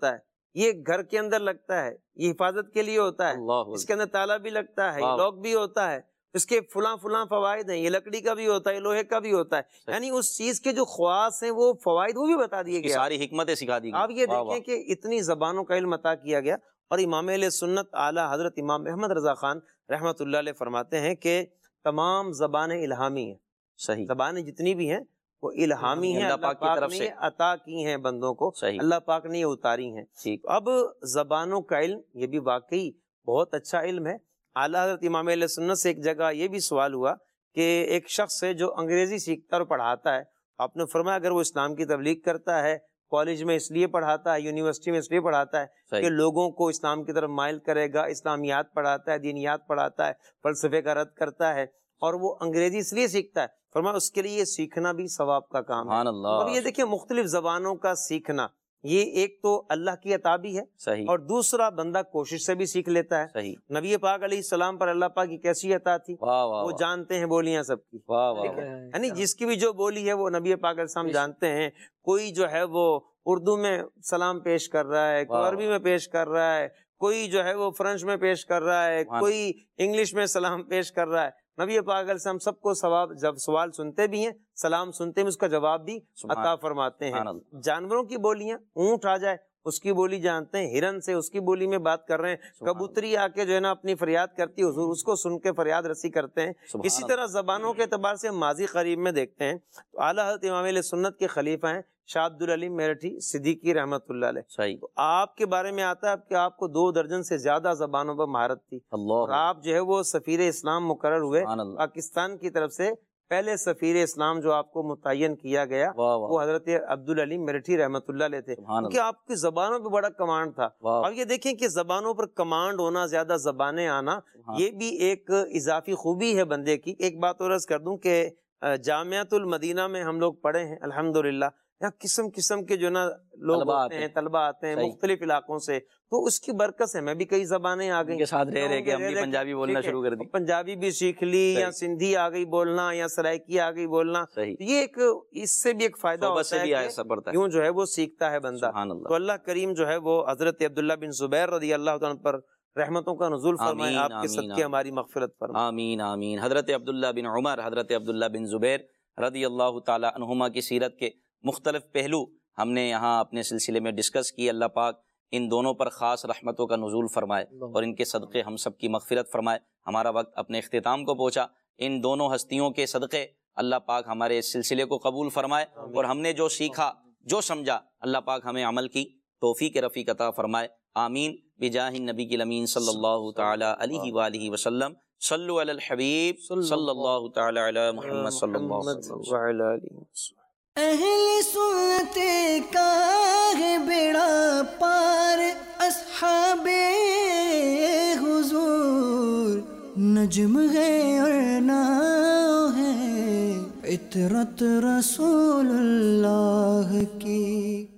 یہ گھر کے اندر لگتا ہے، یہ حفاظت کے لیے ہوتا ہے، اس کے اندر تالا بھی لگتا ہے، لاک بھی ہوتا ہے، اس کے فلاں فوائد ہیں، یہ لکڑی کا بھی ہوتا ہے، یہ لوہے کا بھی ہوتا ہے، یعنی اس چیز کے جو خواص ہیں وہ فوائد وہ بھی بتا دیے گئے، ساری حکمتیں سکھا دی گئی۔ آپ یہ دیکھیں کہ اتنی زبانوں کا علم عطا کیا گیا، اور امام اہل سنت اعلیٰ حضرت امام احمد رضا خان رحمۃ اللہ علیہ فرماتے ہیں کہ تمام زبانیں الہامی ہیں، صحیح، زبانیں جتنی بھی ہیں وہ الہامی ہیں، اللہ پاک کی طرف سے عطا کی ہیں بندوں کو، اللہ پاک نے یہ اتاری ہیں۔ اب زبانوں کا علم یہ بھی واقعی بہت اچھا علم ہے۔ اعلیٰ حضرت امام اہل سنت سے ایک جگہ یہ بھی سوال ہوا کہ ایک شخص ہے جو انگریزی سیکھتا اور پڑھاتا ہے، آپ نے فرمایا اگر وہ اسلام کی تبلیغ کرتا ہے، کالج میں اس لیے پڑھاتا ہے، یونیورسٹی میں اس لیے پڑھاتا ہے کہ لوگوں کو اسلام کی طرف مائل کرے گا، اسلامیات پڑھاتا ہے، دینیات پڑھاتا ہے، فلسفے کا رد کرتا ہے، اور وہ انگریزی اس لیے سیکھتا ہے، فرمایا اس کے لیے سیکھنا بھی ثواب کا کام ہے۔ اب یہ دیکھیں مختلف زبانوں کا سیکھنا، یہ ایک تو اللہ کی عطا بھی ہے، اور دوسرا بندہ کوشش سے بھی سیکھ لیتا ہے۔ نبی پاک علیہ السلام پر اللہ پاک کی کیسی عطا تھی، وہ جانتے ہیں بولیاں سب کی، یعنی جس کی بھی جو بولی ہے وہ نبی پاک علیہ السلام جانتے ہیں۔ کوئی جو ہے وہ اردو میں سلام پیش کر رہا ہے، کوئی عربی میں پیش کر رہا ہے، کوئی جو ہے وہ فرنچ میں پیش کر رہا ہے، کوئی انگلش میں سلام پیش کر رہا ہے۔ نبی پاک علیہ السلام سب کو جب سوال سنتے بھی ہیں، سلام سنتے ہیں، اس کا جواب بھی عطا فرماتے ہیں۔ جانوروں کی بولیاں، اونٹ آ جائے اس کی بولی جانتے ہیں، ہرن سے اس کی بولی میں بات کر رہے ہیں، کبوتری آ کے جو ہے نا اپنی فریاد کرتی ہے، حضور اس کو سن کے فریاد رسی کرتے ہیں۔ اسی طرح زبانوں کے اعتبار سے ماضی قریب میں دیکھتے ہیں تو اعلیٰ حضرت امام اہل سنت کے خلیفہ ہیں شاہ عبد العلیم میرٹھی صدیقی رحمۃ اللہ علیہ۔ تو آپ کے بارے میں آتا ہے کہ آپ کو 2 درجن سے زیادہ زبانوں پر مہارت تھی، اور آپ جو ہے وہ سفیر اسلام مقرر ہوئے پاکستان کی طرف سے۔ پہلے سفیر اسلام جو آپ کو متعین کیا گیا وہ حضرت عبد العلیم میرٹھی رحمۃ اللہ علیہ تھے، کیونکہ آپ کی زبانوں پہ بڑا کمانڈ تھا۔ اب یہ دیکھیں کہ زبانوں پر کمانڈ ہونا، زیادہ زبانیں آنا، یہ بھی ایک اضافی خوبی ہے بندے کی۔ ایک بات اور عرض کر دوں کہ جامعۃ المدینہ میں ہم لوگ پڑھے ہیں الحمدللہ، یہاں قسم قسم کے جو نا لوگ آتے ہیں، طلبہ آتے ہیں مختلف علاقوں سے، تو اس کی برکت سے میں بھی کئی زبانیں آ گئی، ساتھ رہ رہے کہ ہم بھی پنجابی بولنا شروع کر دی، پنجابی بھی سیکھ لی، یا سندھی آ گئی بولنا، یا سرائکی آ گئی بولنا۔ یہ ایک اس سے بھی ایک فائدہ ہوتا ہے، یوں جو ہے وہ سیکھتا ہے بندہ۔ تو اللہ کریم جو ہے وہ حضرت عبداللہ بن زبیر رضی اللہ تعالیٰ پر رحمتوں کا نزول فرمائے، آپ کے صدقے ہماری مغفرت فرمائے، آمین آمین۔ حضرت عبداللہ بن عمر، حضرت عبداللہ بن زبیر رضی اللہ تعالی عنہما کی سیرت کے مختلف پہلو ہم نے یہاں اپنے سلسلے میں ڈسکس کی۔ اللہ پاک ان دونوں پر خاص رحمتوں کا نزول فرمائے اور ان کے صدقے ہم سب کی مغفرت فرمائے۔ ہمارا وقت اپنے اختتام کو پہنچا، ان دونوں ہستیوں کے صدقے اللہ پاک ہمارے اس سلسلے کو قبول فرمائے، اور ہم نے جو سیکھا، جو سمجھا، اللہ پاک ہمیں عمل کی توفیق رفیق عطا فرمائے، آمین بجاہ النبی الامین صلی اللہ تعالی علیہ وآلہ وسلم۔ صلو علی الحبیب صلی اللہ تعالی علی محمد صلی اللہ علیہ وسلم۔ اہل سنت کا ہے بیڑا پار، اصحاب حضور نجم ہے اور ناؤ ہے، عطرت رسول اللہ کی۔